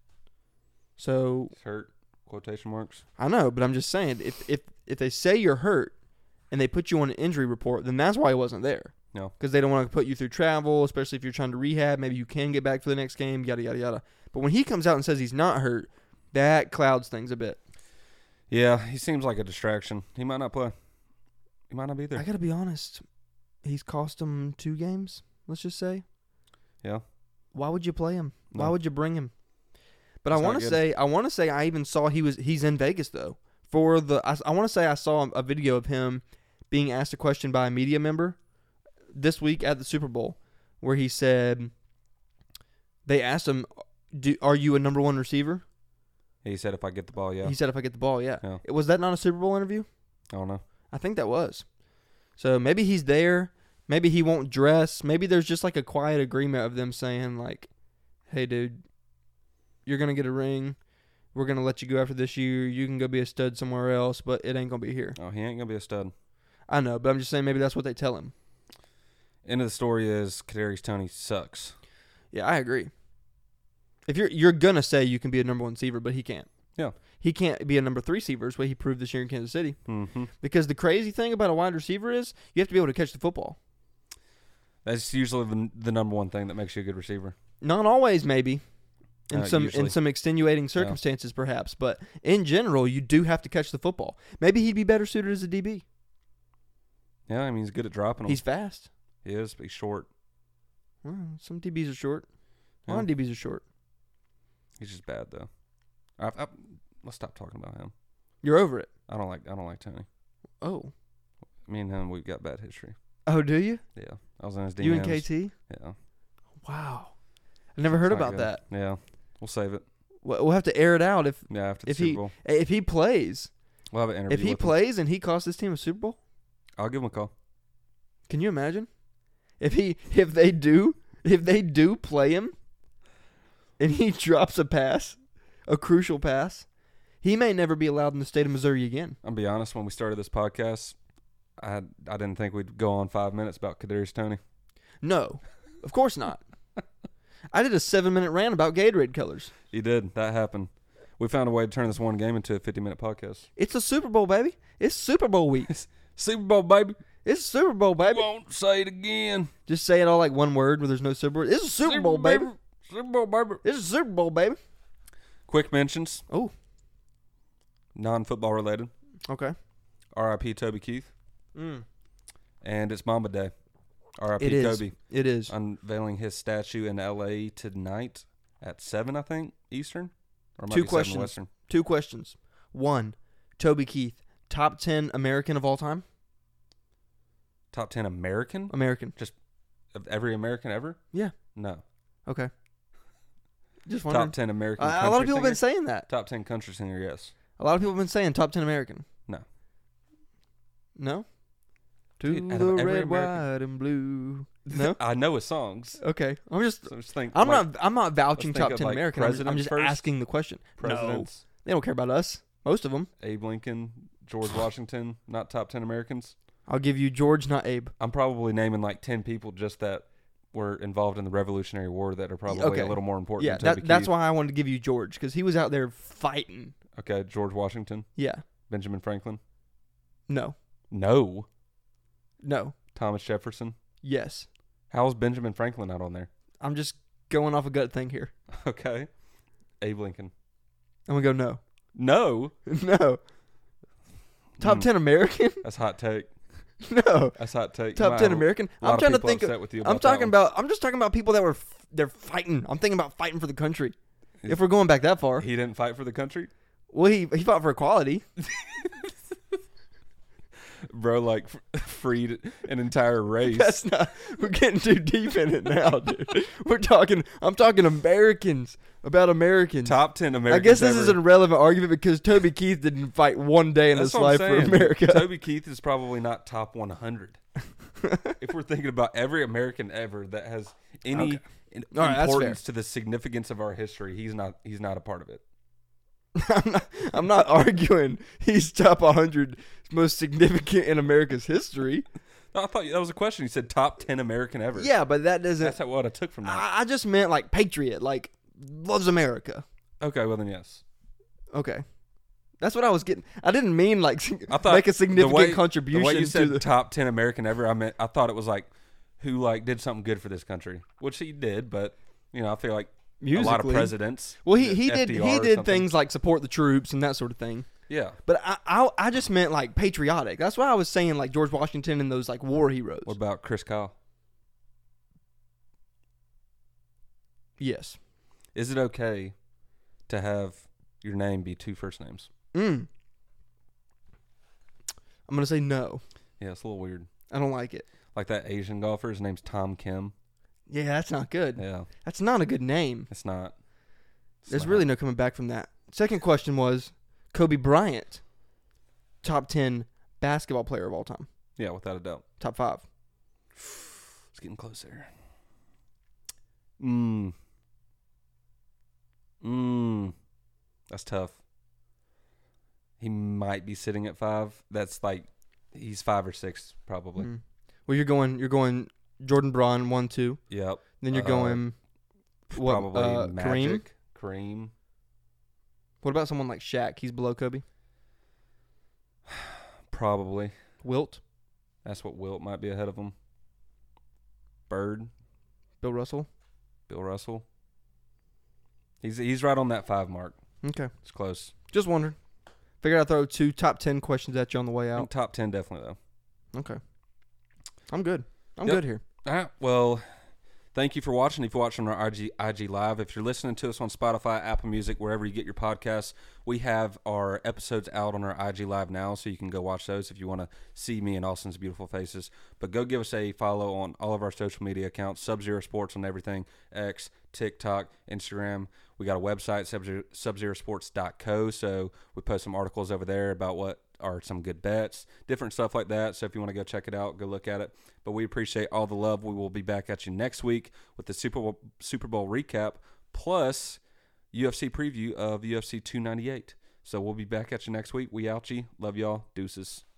Speaker 1: So,
Speaker 2: He's hurt, quotation marks.
Speaker 1: I know, but I'm just saying, if they say you're hurt and they put you on an injury report, then that's why he wasn't there.
Speaker 2: No.
Speaker 1: Because they don't want to put you through travel, especially if you're trying to rehab. Maybe you can get back for the next game, yada, yada, yada. But when he comes out and says he's not hurt, that clouds things a bit.
Speaker 2: Yeah, he seems like a distraction. He might not play. He might not be there.
Speaker 1: I got to be honest. He's cost him 2 games, let's just say.
Speaker 2: Yeah.
Speaker 1: Why would you play him? Why
Speaker 2: No.
Speaker 1: would you bring him? But
Speaker 2: It's
Speaker 1: I
Speaker 2: not
Speaker 1: want to
Speaker 2: good.
Speaker 1: say I even saw he's in Vegas though. I want to say I saw a video of him being asked a question by a media member this week at the Super Bowl where he said they asked him, "Are you a number 1 receiver?"
Speaker 2: He said if I get the ball, yeah.
Speaker 1: He said, "If I get the ball, yeah."
Speaker 2: Yeah.
Speaker 1: Was that not a Super Bowl interview?
Speaker 2: I don't know.
Speaker 1: I think that was. So maybe he's there. Maybe he won't dress. Maybe there's just like a quiet agreement of them saying like, "Hey, dude, you're going to get a ring. We're going to let you go after this year. You can go be a stud somewhere else, but it ain't going to be here."
Speaker 2: Oh, he ain't going to be a stud.
Speaker 1: I know, but I'm just saying maybe that's what they tell him.
Speaker 2: End of the story is Kadarius Toney sucks.
Speaker 1: Yeah, I agree. If you're going to say you can be a number 1 receiver, but he can't.
Speaker 2: Yeah.
Speaker 1: He can't be a number 3 receiver is what he proved this year in Kansas City.
Speaker 2: Mm-hmm.
Speaker 1: Because the crazy thing about a wide receiver is you have to be able to catch the football.
Speaker 2: That's usually the number one thing that makes you a good receiver.
Speaker 1: Not always, maybe. In
Speaker 2: Usually.
Speaker 1: some extenuating circumstances, perhaps. But in general, you do have to catch the football. Maybe he'd be better suited as a DB.
Speaker 2: Yeah, I mean, he's good at dropping them.
Speaker 1: He's fast.
Speaker 2: He is, but he's short.
Speaker 1: Well, some DBs are short. A lot
Speaker 2: Yeah.
Speaker 1: of DBs are short.
Speaker 2: He's just bad, though. Let's stop talking about him.
Speaker 1: You're over it.
Speaker 2: I don't like Tony.
Speaker 1: Oh.
Speaker 2: Me and him, we've got bad history.
Speaker 1: Oh, do you?
Speaker 2: Yeah, I was in his DMs.
Speaker 1: You and KT?
Speaker 2: Yeah.
Speaker 1: Wow. I never heard
Speaker 2: It's not
Speaker 1: about
Speaker 2: good.
Speaker 1: that.
Speaker 2: Yeah, we'll save it.
Speaker 1: We'll have to air it out if
Speaker 2: Yeah, after the
Speaker 1: If
Speaker 2: Super Bowl,
Speaker 1: he plays.
Speaker 2: we'll have an interview.
Speaker 1: If he
Speaker 2: with him.
Speaker 1: plays and he costs his team a Super Bowl,
Speaker 2: I'll give him a call.
Speaker 1: can you imagine? If they do play him and he drops a pass, a crucial pass, he may never be allowed in the state of Missouri again.
Speaker 2: I'll be honest. When we started this podcast, I didn't think we'd go on 5 minutes about Kadarius Toney.
Speaker 1: No, of course not. I did a 7-minute rant about Gatorade colors.
Speaker 2: You did. That happened. We found a way to turn this one game into a 50-minute podcast.
Speaker 1: It's a Super Bowl, baby. It's Super Bowl week.
Speaker 2: Super Bowl, baby.
Speaker 1: It's a Super Bowl, baby.
Speaker 2: Won't say it again.
Speaker 1: Just say it all like one word where there's no Super Bowl. It's a Super Bowl, baby.
Speaker 2: Super Bowl, baby.
Speaker 1: It's a Super Bowl, baby.
Speaker 2: Quick mentions.
Speaker 1: Oh.
Speaker 2: Non-football related.
Speaker 1: Okay.
Speaker 2: R.I.P. Toby Keith. And it's Mamba Day. R.I.P.
Speaker 1: It is.
Speaker 2: Kobe.
Speaker 1: It is.
Speaker 2: Unveiling his statue in L.A. tonight at 7, I think, Eastern. Or it might
Speaker 1: Two
Speaker 2: be 7
Speaker 1: questions.
Speaker 2: Western.
Speaker 1: 2 questions. 1, Toby Keith, top 10 American of all time?
Speaker 2: Top 10 American?
Speaker 1: American.
Speaker 2: Of every American ever?
Speaker 1: Yeah.
Speaker 2: No.
Speaker 1: Okay. Just wondering.
Speaker 2: Top 10 American
Speaker 1: A
Speaker 2: country
Speaker 1: lot of people have been
Speaker 2: singer?
Speaker 1: saying that.
Speaker 2: Top 10 country singer, yes.
Speaker 1: A lot of people have been saying top 10 American.
Speaker 2: No.
Speaker 1: No?
Speaker 2: Dude,
Speaker 1: To
Speaker 2: out
Speaker 1: the
Speaker 2: of every
Speaker 1: red,
Speaker 2: American-
Speaker 1: white, and blue. No?
Speaker 2: I know his songs.
Speaker 1: Okay. I'm just...
Speaker 2: So just think
Speaker 1: I'm
Speaker 2: like,
Speaker 1: not vouching
Speaker 2: let's think
Speaker 1: top
Speaker 2: of,
Speaker 1: 10
Speaker 2: like,
Speaker 1: American. I'm just
Speaker 2: presidents first.
Speaker 1: asking the question. No.
Speaker 2: presidents.
Speaker 1: They don't care about us. Most of them.
Speaker 2: Abe Lincoln, George Washington, not top 10 Americans.
Speaker 1: I'll give you George, not Abe.
Speaker 2: I'm probably naming like 10 people just that were involved in the Revolutionary War that are probably
Speaker 1: Okay.
Speaker 2: a little more important
Speaker 1: Yeah,
Speaker 2: than Toby
Speaker 1: that's
Speaker 2: Keith.
Speaker 1: why I wanted to give you George, because he was out there fighting.
Speaker 2: Okay, George Washington,
Speaker 1: Yeah.
Speaker 2: Benjamin Franklin.
Speaker 1: No.
Speaker 2: No.
Speaker 1: No.
Speaker 2: Thomas Jefferson.
Speaker 1: Yes.
Speaker 2: How is Benjamin Franklin not on there?
Speaker 1: I'm just going off a gut thing here.
Speaker 2: Okay. Abe Lincoln.
Speaker 1: I'm going to go no.
Speaker 2: No.
Speaker 1: No. Top 10 American?
Speaker 2: That's hot take.
Speaker 1: No.
Speaker 2: That's hot take.
Speaker 1: Top 10 American? I'm trying to think of,
Speaker 2: with you
Speaker 1: I'm just talking about people that were they're fighting. I'm thinking about fighting for the country. If we're going back that far.
Speaker 2: He didn't fight for the country?
Speaker 1: Well, he fought for equality.
Speaker 2: Bro, like, freed an entire race.
Speaker 1: That's not. We're getting too deep in it now, dude. I'm talking Americans, about Americans.
Speaker 2: Top 10
Speaker 1: I
Speaker 2: Americans
Speaker 1: guess this
Speaker 2: ever.
Speaker 1: is an irrelevant argument because Toby Keith didn't fight one day in
Speaker 2: That's
Speaker 1: his
Speaker 2: what I'm
Speaker 1: life for
Speaker 2: saying.
Speaker 1: America.
Speaker 2: Toby Keith is probably not top 100. If we're thinking about every American ever that has any
Speaker 1: All right, that's
Speaker 2: importance to the significance of our history, he's not a part of it.
Speaker 1: I'm not arguing he's top 100 most significant in America's history.
Speaker 2: No, I thought that was a question. You said top 10 American ever.
Speaker 1: Yeah, but that doesn't.
Speaker 2: That's what I took from that.
Speaker 1: I just meant like patriot, like loves America.
Speaker 2: Okay, well then yes.
Speaker 1: Okay. That's what I was getting. I didn't mean like
Speaker 2: I thought
Speaker 1: make a significant contribution
Speaker 2: The way you said
Speaker 1: to the
Speaker 2: top 10 American ever, I thought it was like who like did something good for this country, which he did. But I feel like a lot of
Speaker 1: musically.
Speaker 2: presidents.
Speaker 1: Well, he did
Speaker 2: FDR or
Speaker 1: did
Speaker 2: something.
Speaker 1: things like support the troops and that sort of thing.
Speaker 2: Yeah.
Speaker 1: But I just meant like patriotic. That's why I was saying like George Washington and those like war heroes.
Speaker 2: What about Chris Kyle?
Speaker 1: Yes.
Speaker 2: Is it okay to have your name be 2 first names?
Speaker 1: I'm gonna say no.
Speaker 2: Yeah, it's a little weird.
Speaker 1: I don't like it.
Speaker 2: Like that Asian golfer, his name's Tom Kim.
Speaker 1: Yeah, that's not good.
Speaker 2: Yeah,
Speaker 1: That's not a good name.
Speaker 2: it's not.
Speaker 1: There's really no coming back from that. Second question was Kobe Bryant, top 10 basketball player of all time.
Speaker 2: Yeah, without a doubt.
Speaker 1: Top 5.
Speaker 2: It's getting closer. That's tough. He might be sitting at 5. That's like he's 5 or 6 probably.
Speaker 1: Well, you're going Jordan Braun 1, 2.
Speaker 2: Yep.
Speaker 1: Then you're going what?
Speaker 2: Probably
Speaker 1: Kareem.
Speaker 2: Magic. Kareem.
Speaker 1: What about someone like Shaq? He's below Kobe.
Speaker 2: Probably.
Speaker 1: Wilt,
Speaker 2: That's what Wilt might be ahead of him. Bird.
Speaker 1: Bill Russell.
Speaker 2: Bill Russell. He's right on that 5 mark.
Speaker 1: Okay,
Speaker 2: It's close.
Speaker 1: just wondering. Figured I'd throw 2 top 10 questions at you on the way
Speaker 2: I
Speaker 1: out.
Speaker 2: think top 10 definitely though.
Speaker 1: Okay, I'm good. I'm
Speaker 2: Yep.
Speaker 1: good here.
Speaker 2: All right. Well, thank you for watching. If you're watching our IG Live, if you're listening to us on Spotify, Apple Music, wherever you get your podcasts, we have our episodes out on our IG Live now, so you can go watch those if you want to see me and Austin's beautiful faces. But go give us a follow on all of our social media accounts, Sub-Zero Sports on everything, X, TikTok, Instagram. We got a website, subzerosports.co, so we post some articles over there about what are some good bets, different stuff like that. So if you want to go check it out, go look at it. But we appreciate all the love. We will be back at you next week with the Super Bowl recap plus UFC preview of UFC 298. So we'll be back at you next week. We out you. Love y'all. Deuces.